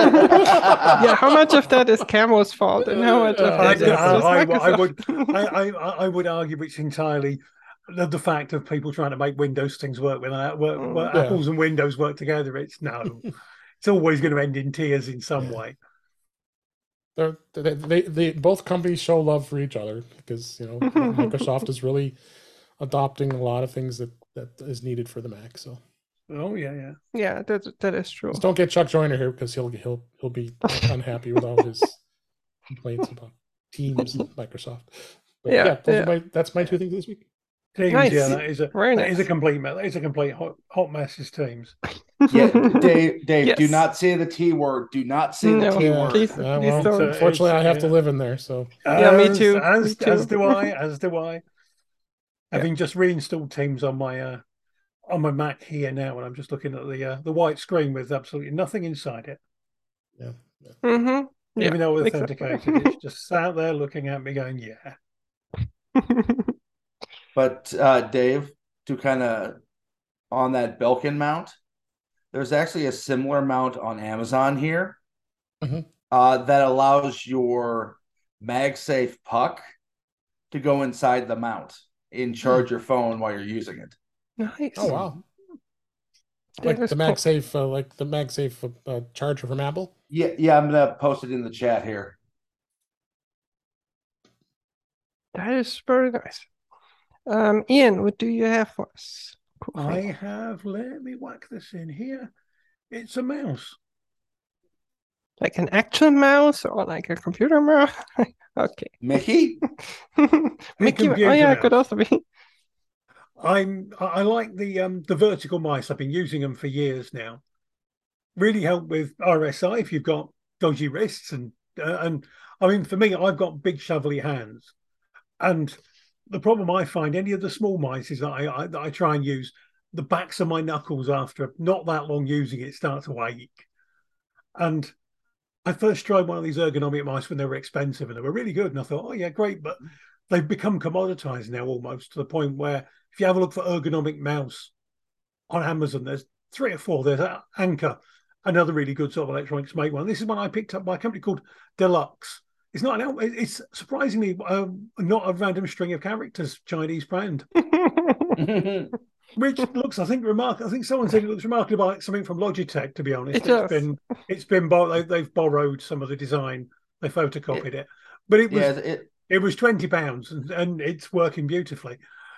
Yeah, how much of that is Camel's fault and how much of Uh, I, that is just I, I, I Microsoft? would I, I, I would argue it's entirely the, the fact of people trying to make Windows things work when I, work, Mm. when Yeah. Apples and Windows work together. It's no, it's always going to end in tears in some Yeah. way. They're, they, they, they, both companies show love for each other because you know Microsoft is really adopting a lot of things that that is needed for the Mac. So Oh yeah, yeah. Yeah, that that is true. just don't get Chuck Joyner here because he'll he'll he'll be unhappy with all his complaints about Teams and Microsoft. But Yeah, yeah, those yeah. Are my, that's my two things this week. Teams, Nice. yeah, that is a Very that is a nice. complete that is a complete hot hot mess. Is Teams. Yeah, Dave, Dave, do Yes. not say the T word. Do not say No, the T Yeah, word. please, uh, please well, don't. So unfortunately, I it's- have to yeah. live in there. So Yeah, me As- too, As me too. as do I. As do I. Yeah. Having just reinstalled Teams on my uh, on my Mac here now, and I'm just looking at the uh, the white screen with absolutely nothing inside it. yeah, Mm-hmm. Yeah, Even though it's exactly. authenticated, it's just sat there looking at me, going, "Yeah." But uh, Dave, to kind of on that Belkin mount, there's actually a similar mount on Amazon here Mhm. uh, that allows your MagSafe puck to go inside the mount and charge your phone while you're using it. Nice. Oh wow! That Like is the cool. MagSafe, uh, like the MagSafe uh, charger from Apple. Yeah, yeah, I'm gonna post it in the chat here. That is very nice. Um, Ian, what do you have for us? Cool I thing. have. Let me whack this in here. It's a mouse. Like an actual mouse or like a computer mouse? Okay. Mickey? Mickey, oh computer yeah, it could mouse. also be. I'm. I I like the um the vertical mice. I've been using them for years now. Really help with R S I if you've got dodgy wrists and uh, and I mean for me, I've got big shovelly hands, and the problem I find any of the small mice is that I, I that I try and use the backs of my knuckles after not that long using it start to ache. And I first tried one of these ergonomic mice when they were expensive and they were really good. And I thought, oh yeah, great, but they've become commoditized now almost to the point where if you have a look for ergonomic mouse on Amazon, there's three or four. There's Anker, another really good sort of electronics make one. This is one I picked up by a company called Deluxe. It's not an. It's surprisingly uh, not a random string of characters Chinese brand, which looks, I think, remarkable. I think someone said it looks remarkably like something from Logitech. To be honest, It it's does. been it's been they, they've borrowed some of the design, they photocopied it, it but it was Yeah, it it was twenty pounds and, and it's working beautifully.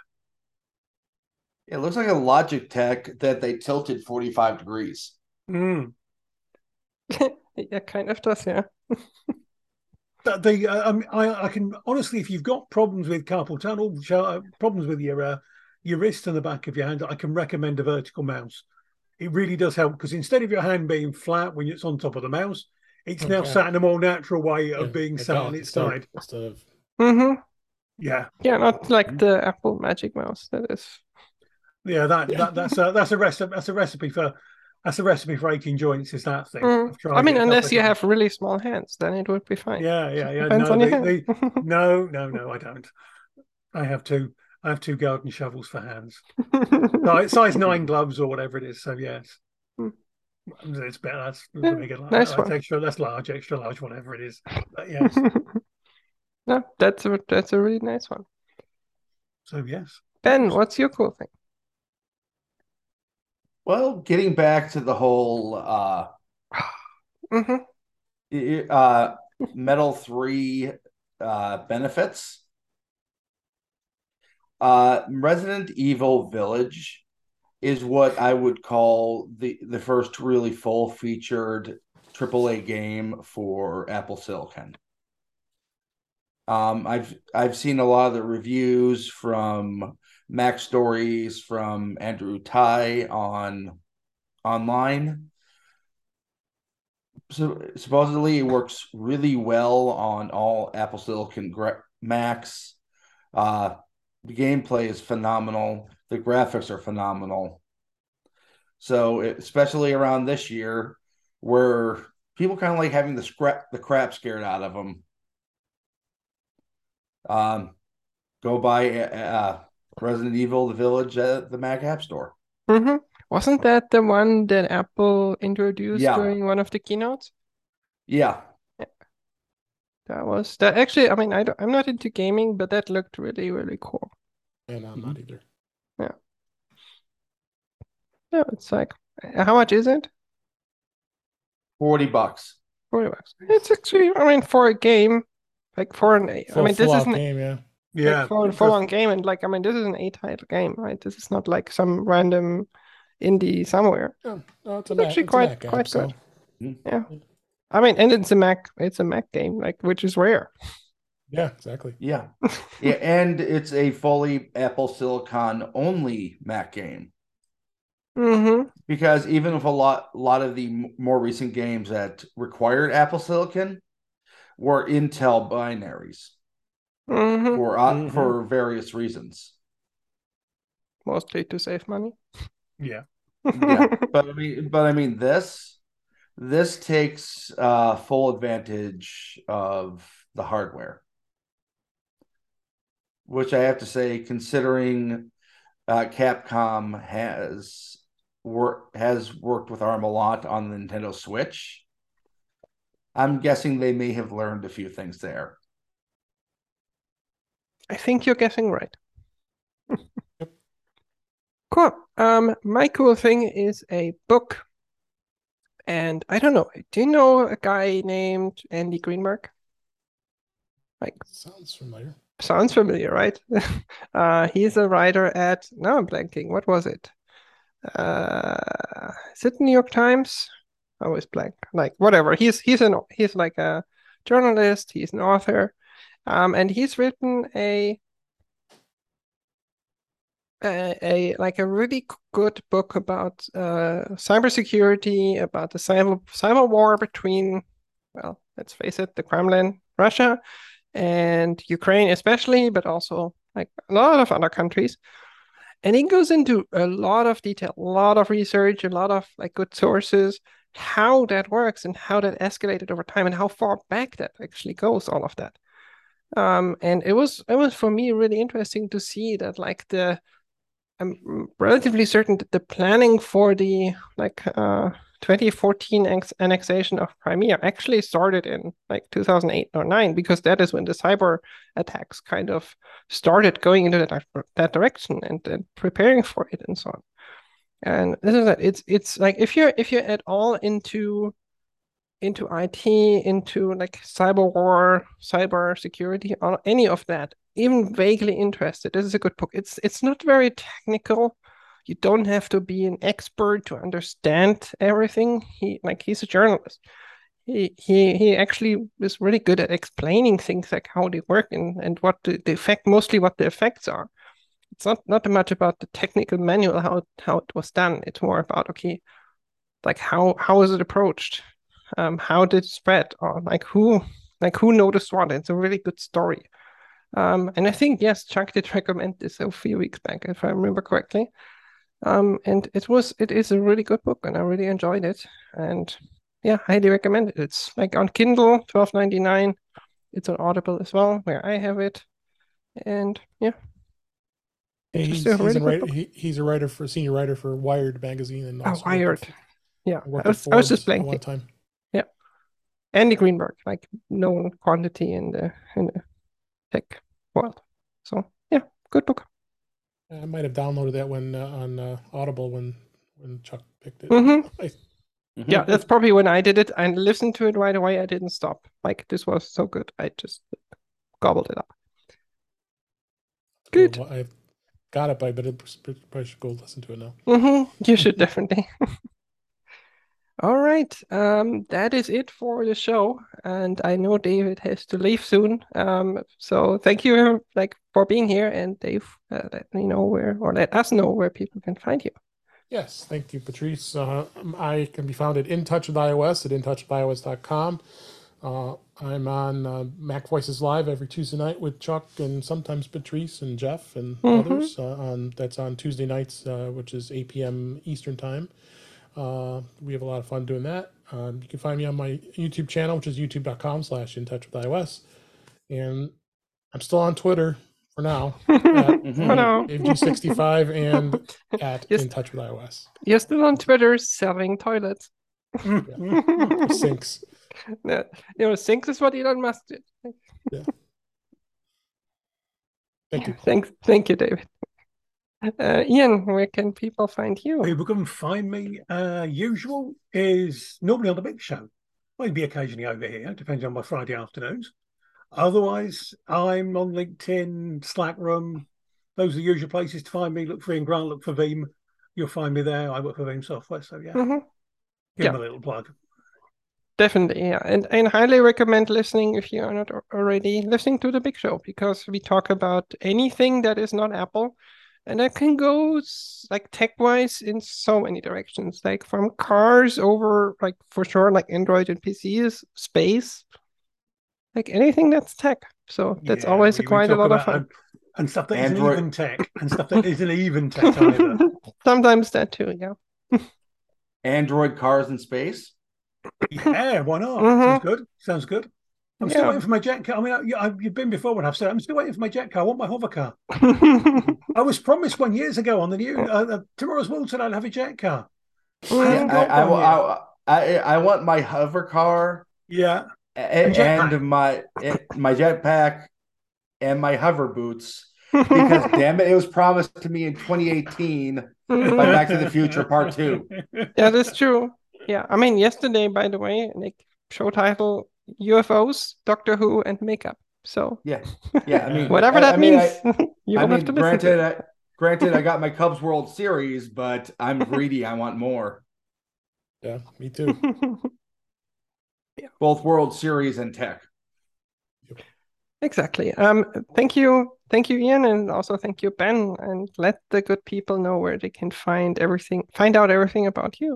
it looks like a Logitech that they tilted forty-five degrees. Mm. Yeah, kind of does, yeah. The uh, um, I, I can honestly, if you've got problems with carpal tunnel, uh, problems with your uh, your wrist and the back of your hand, I can recommend a vertical mouse. It really does help because instead of your hand being flat when it's on top of the mouse, it's now Okay. sat in a more natural way Yeah, of being like sat that on its instead of- side. instead of Mm-hmm. Yeah, Yeah, not like the Apple Magic Mouse. That is. yeah. That that that's a that's a recipe. That's a recipe for that's a recipe for aching joints. Is that thing? Mm. I've tried I mean, it a couple unless of you times. have really small hands, then it would be fine. Yeah, yeah, yeah. Depends No, on your they, hand. they, no, no, no. I don't. I have two. I have two garden shovels for hands. No, size nine gloves or whatever it is. So yes, Hmm. it's better. That's Yeah, let me get like, nice that's one. extra. That's large, extra large, whatever it is. But yes. No, that's a that's a really nice one. So yes. Ben, what's your cool thing? Well, getting back to the whole uh, Mm-hmm. i- uh, Metal three uh, benefits, uh, Resident Evil Village is what I would call the the first really full featured triple A game for Apple Silicon. Um, I've I've seen a lot of the reviews from Mac Stories from Andrew Tai on online. So supposedly it works really well on all Apple Silicon gra- Macs. Uh, the gameplay is phenomenal. The graphics are phenomenal. So it, especially around this year, where people kind of like having the scrap the crap scared out of them. Um, go buy uh, Resident Evil: The Village at the Mac App Store. Mm-hmm. Wasn't that the one that Apple introduced Yeah. during one of the keynotes? Yeah, That was that actually, I mean, I don't, I'm not into gaming, but that looked really, really cool. and I'm not either. Yeah, it's like, how much is it? forty bucks. forty bucks. It's actually, I mean, for a game, like for an, I Full, mean, this full is out an, game, yeah. Yeah. like for a full-on game, and like, I mean, this is an A-title game, right? This is not like some random indie somewhere. Yeah, no, it's a It's Mac, actually it's quite- a Mac app, quite so good. Yeah. I mean, and it's a Mac, it's a Mac game, like, which is rare. yeah, exactly. Yeah. Yeah, and it's a fully Apple Silicon only Mac game. Mm-hmm. Because even with a lot a lot of the m- more recent games that required Apple Silicon were Intel binaries Mm-hmm. for uh, Mhm. for various reasons. Mostly to save money. Yeah. Yeah. But I mean but I mean this this takes uh full advantage of the hardware. Which I have to say, considering uh, Capcom has work has worked with ARM a lot on the Nintendo Switch, I'm guessing they may have learned a few things there. I think you're guessing right. Cool. Um, my cool thing is a book. And I don't know, do you know a guy named Andy Greenberg? Like, Sounds familiar. sounds familiar, right? Uh, he's a writer at, now I'm blanking, what was it? Uh, is it New York Times? I always blank. Like, whatever. He's he's an he's like a journalist, he's an author. Um, and he's written a a, a like a really good book about uh, cybersecurity, about the cyber cyber war between, well, let's face it, the Kremlin, Russia, and Ukraine especially, but also like a lot of other countries. And he goes into a lot of detail, a lot of research, a lot of like good sources, how that works and how that escalated over time and how far back that actually goes, all of that. Um, and it was it was for me really interesting to see that like the I'm relatively certain that the planning for the like uh twenty fourteen ex annexation of Crimea actually started in like two thousand eight or nine, because that is when the cyber attacks kind of started going into that that direction and, and preparing for it and so on. And this is it. It's it's like if you're if you're at all into into I T, into like cyber war, cyber security, or any of that, even vaguely interested, this is a good book. It's it's not very technical. You don't have to be an expert to understand everything. He like he's a journalist. He he he actually is really good at explaining things like how they work and, and what the, the effect, mostly what the effects are. it's not not much about the technical manual how it, how it was done. It's more about okay, like how how is it approached, um, how did it spread, or like who like who noticed what. It's a really good story. Um, and I think yes, Chuck did recommend this a few weeks back, if I remember correctly. Um, and it was it is a really good book, and I really enjoyed it. And yeah, highly recommend it. It's like on Kindle, twelve ninety-nine. It's on Audible as well, where I have it. And yeah, Hey, it's he's just a he's really a good writer. book. He, he's a writer for senior writer for Wired magazine and Oh, also worked Wired. at- Yeah, worked I at was I was just Forbes at blanking. one time. Andy Greenberg, like known quantity in the in the tech world. So yeah, good book. I might have downloaded that when uh, on uh, Audible when when Chuck picked it. Mhm. I- Yeah, that's probably when I did it. I listened to it right away. I didn't stop. Like this was so good. I just gobbled it up. Good. Well, I've got it, but I better probably should go listen to it now. Mm-hmm. You should definitely. All right. Um, that is it for the show. And I know David has to leave soon. Um, so thank you like for being here, and Dave, uh, let me know where or let us know where people can find you. Yes, thank you, Patrice. Uh, I can be found at In Touch with iOS at in touch with iOS dot com. Uh, I'm on uh, Mac Voices Live every Tuesday night with Chuck and sometimes Patrice and Jeff and Mhm. others. Uh, on that's on Tuesday nights, uh, which is eight p.m. Eastern time. Uh, we have a lot of fun doing that. Um, you can find me on my YouTube channel, which is youtube dot com slash in touch with iOS. And I'm still on Twitter for now at For now. Dave G sixty-five and at Yes. In Touch with iOS. You're still on Twitter selling toilets. Sinks. Yeah, you know, Sinks is what Elon Musk did. Thank you. Thanks, thank you, David. Uh, Ian, where can people find you? People can find me, uh, usual, is normally on the Big Show. Maybe occasionally over here, depending on my Friday afternoons. Otherwise, I'm on LinkedIn, Slack Room. Those are the usual places to find me. Look for Ian Grant, look for Veeam. You'll find me there. I work for Veeam Software, so yeah, Mhm. give Yeah. them a little plug. Definitely, yeah. And and highly recommend listening if you are not al- already listening to the Big Show, because we talk about anything that is not Apple. And that can go s- like tech-wise in so many directions, like from cars over like for sure like Android and P Cs, space, like anything that's tech. So that's Yeah, always we, we quite a talk lot of about fun. and, and stuff that isn't Android- even tech, and stuff that isn't even tech either. Sometimes that too, yeah. Android cars in space. Yeah, why not? Mhm. Sounds good. Sounds good. I'm still Yeah. waiting for my jet car. I mean, I, I, you've been before when I've said I'm still waiting for my jet car. I want my hover car. I was promised one years ago on the news. Uh, uh, Tomorrow's World said I'd have a jet car. I Yeah, haven't I, got I, one yet. I, I, I want my hover car Yeah, and, jetpack. and my my jetpack and my hover boots because damn it, it was promised to me in twenty eighteen by Mhm. Back to the Future Part Two. Yeah, that's true. Yeah, I mean, yesterday, by the way, like show title U F Os, Doctor Who, and makeup. So Yeah, yeah. I mean, whatever I, that I mean, means, I, you I will have mean, to listen granted, to. I, granted, I got my Cubs World Series, but I'm greedy. I want more. Yeah, me too. Both World Series and tech. Exactly. Um, thank you, thank you, Ian, and also thank you, Ben, and let the good people know where they can find everything, find out everything about you.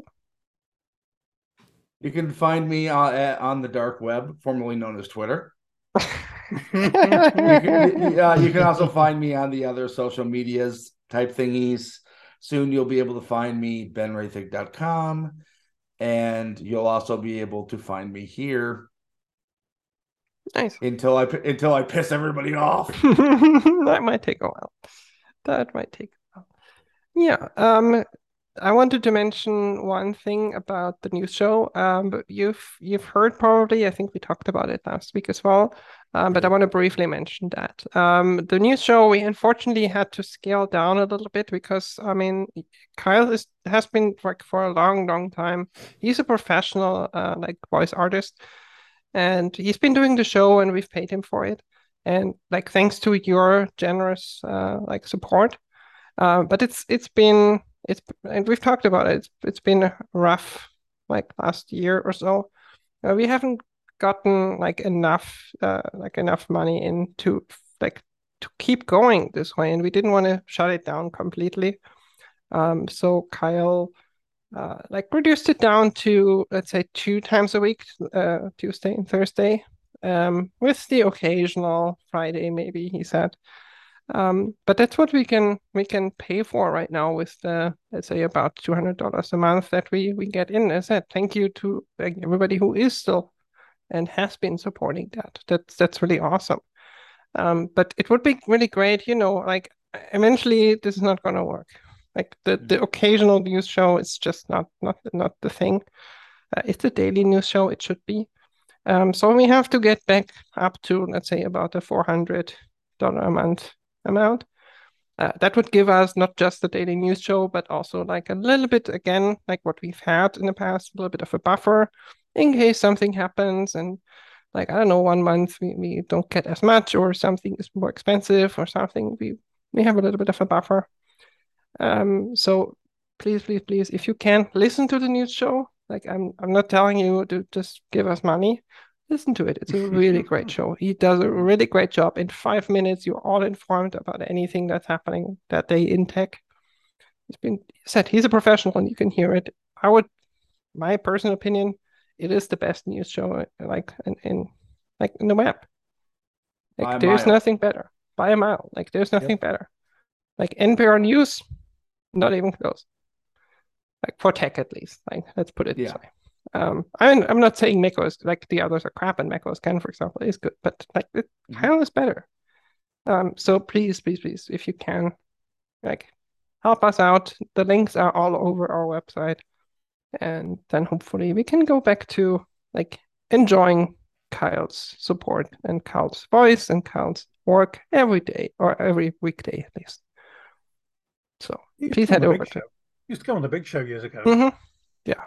You can find me on, on the dark web, formerly known as Twitter. You can, uh, you can also find me on the other social medias type thingies. Soon you'll be able to find me, ben rathig dot com, and you'll also be able to find me here Nice. until I until I piss everybody off. That might take a while. That might take a while. Yeah. Um, I wanted to mention one thing about the news show. Um, but you've you've heard probably, I think we talked about it last week as well. Um, but I want to briefly mention that. Um, the news show, we unfortunately had to scale down a little bit because I mean, Kyle is has been like for a long, long time. He's a professional uh, like voice artist, and he's been doing the show, and we've paid him for it. And like thanks to your generous uh, like support. Uh, but it's it's been it's and we've talked about it. It's it's been rough like last year or so. Uh, we haven't gotten like enough uh, like enough money in to like to keep going this way, and we didn't want to shut it down completely. Um, so Kyle uh, like reduced it down to, let's say, two times a week, uh, Tuesday and Thursday, um, with the occasional Friday, maybe, he said. Um, but that's what we can we can pay for right now with the, let's say, about two hundred dollars a month that we we get in. As I said, thank you to like, everybody who is still and has been supporting that. That's that's really awesome. Um, but it would be really great, you know, like eventually this is not going to work. Like the, the occasional news show is just not not not the thing. Uh, it's a daily news show. It should be. Um, so we have to get back up to, let's say, about a four hundred dollars a month amount. Uh, that would give us not just the daily news show, but also like a little bit, again, like what we've had in the past, a little bit of a buffer in case something happens and, like, I don't know, one month we, we don't get as much, or something is more expensive or something. We we have a little bit of a buffer. Um, so please, please, please, if you can, listen to the news show. Like, I'm I'm not telling you to just give us money. Listen to it. It's a really great show. He does a really great job. In five minutes, you're all informed about anything that's happening that day in tech. He's been said he's a professional, and you can hear it. I would, my personal opinion, it is the best news show, like in, in like in the web. Like, By a there's mile. nothing better by a mile. Like, there's nothing Yep. better. Like N P R News, not even close. Like for tech, at least. Like, let's put it this Yeah. way. Um, I'm I'm not saying macOS, like the others are crap, and macOS ten, for example, is good, but like it Mhm. Kyle is better. Um, so please, please, please, if you can, like, help us out. The links are all over our website, and then hopefully we can go back to like enjoying Kyle's support and Kyle's voice and Kyle's work every day, or every weekday at least. So He used please to come head on the over Big to. Show. He used to come on the Big Show years ago. Mhm. Yeah.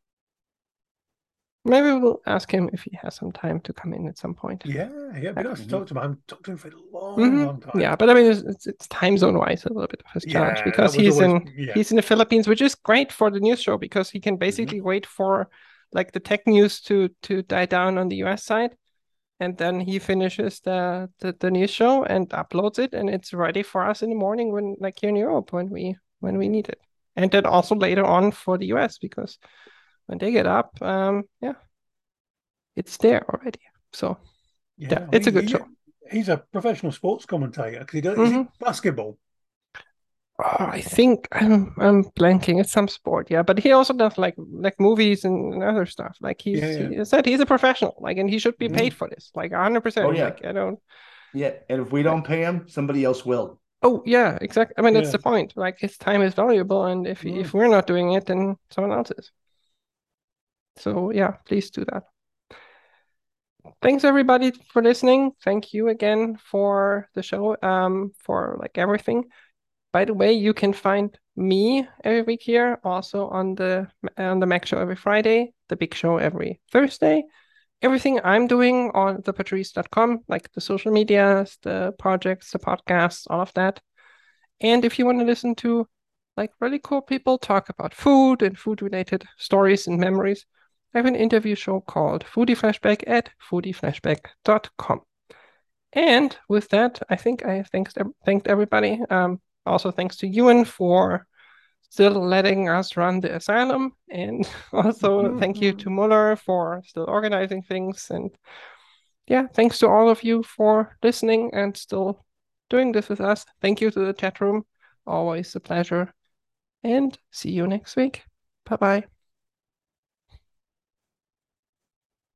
Maybe we'll ask him if he has some time to come in at some point. Yeah, yeah, it'd be Yeah. nice to talk to him. I haven't talked to him for a long, Mhm. long time. Yeah, but I mean, it's, it's, it's time zone wise a little bit of his challenge, Yeah, because that was he's always in yeah. he's in the Philippines, which is great for the news show, because he can basically wait for like the tech news to to die down on the U S side, and then he finishes the, the the news show and uploads it, and it's ready for us in the morning, when, like, here in Europe, when we when we need it, and then also later on for the U S, because when they get up, um, yeah, it's there already. So Yeah, yeah, it's a he- good he- show. He's a professional sports commentator because he does is Mhm. it basketball. Oh, I think I'm I'm blanking. It's some sport, yeah. But he also does like like movies and other stuff. Like he's Yeah, yeah. he said he's a professional, like, and he should be Mhm. paid for this, like a hundred percent. Oh, yeah. Like, I don't. Yeah. And if we don't pay him, somebody else will. Oh yeah, exactly. I mean, that's Yeah. the point. Like, his time is valuable, and if Mm. if we're not doing it, then someone else is. So yeah, please do that. Thanks everybody for listening. Thank you again for the show, um, for like everything. By the way, you can find me every week here, also on the on the Mac Show every Friday, the Big Show every Thursday. Everything I'm doing on the patrice dot com, like the social medias, the projects, the podcasts, all of that. And if you want to listen to like really cool people talk about food and food related stories and memories, I have an interview show called Foodie Flashback at foodie flashback dot com. And with that, I think I thanked thanked everybody. Um, also thanks to Ewan for still letting us run the asylum, and also thank you to Muller for still organizing things. And yeah, thanks to all of you for listening and still doing this with us. Thank you to the chat room. Always a pleasure. And see you next week. Bye bye.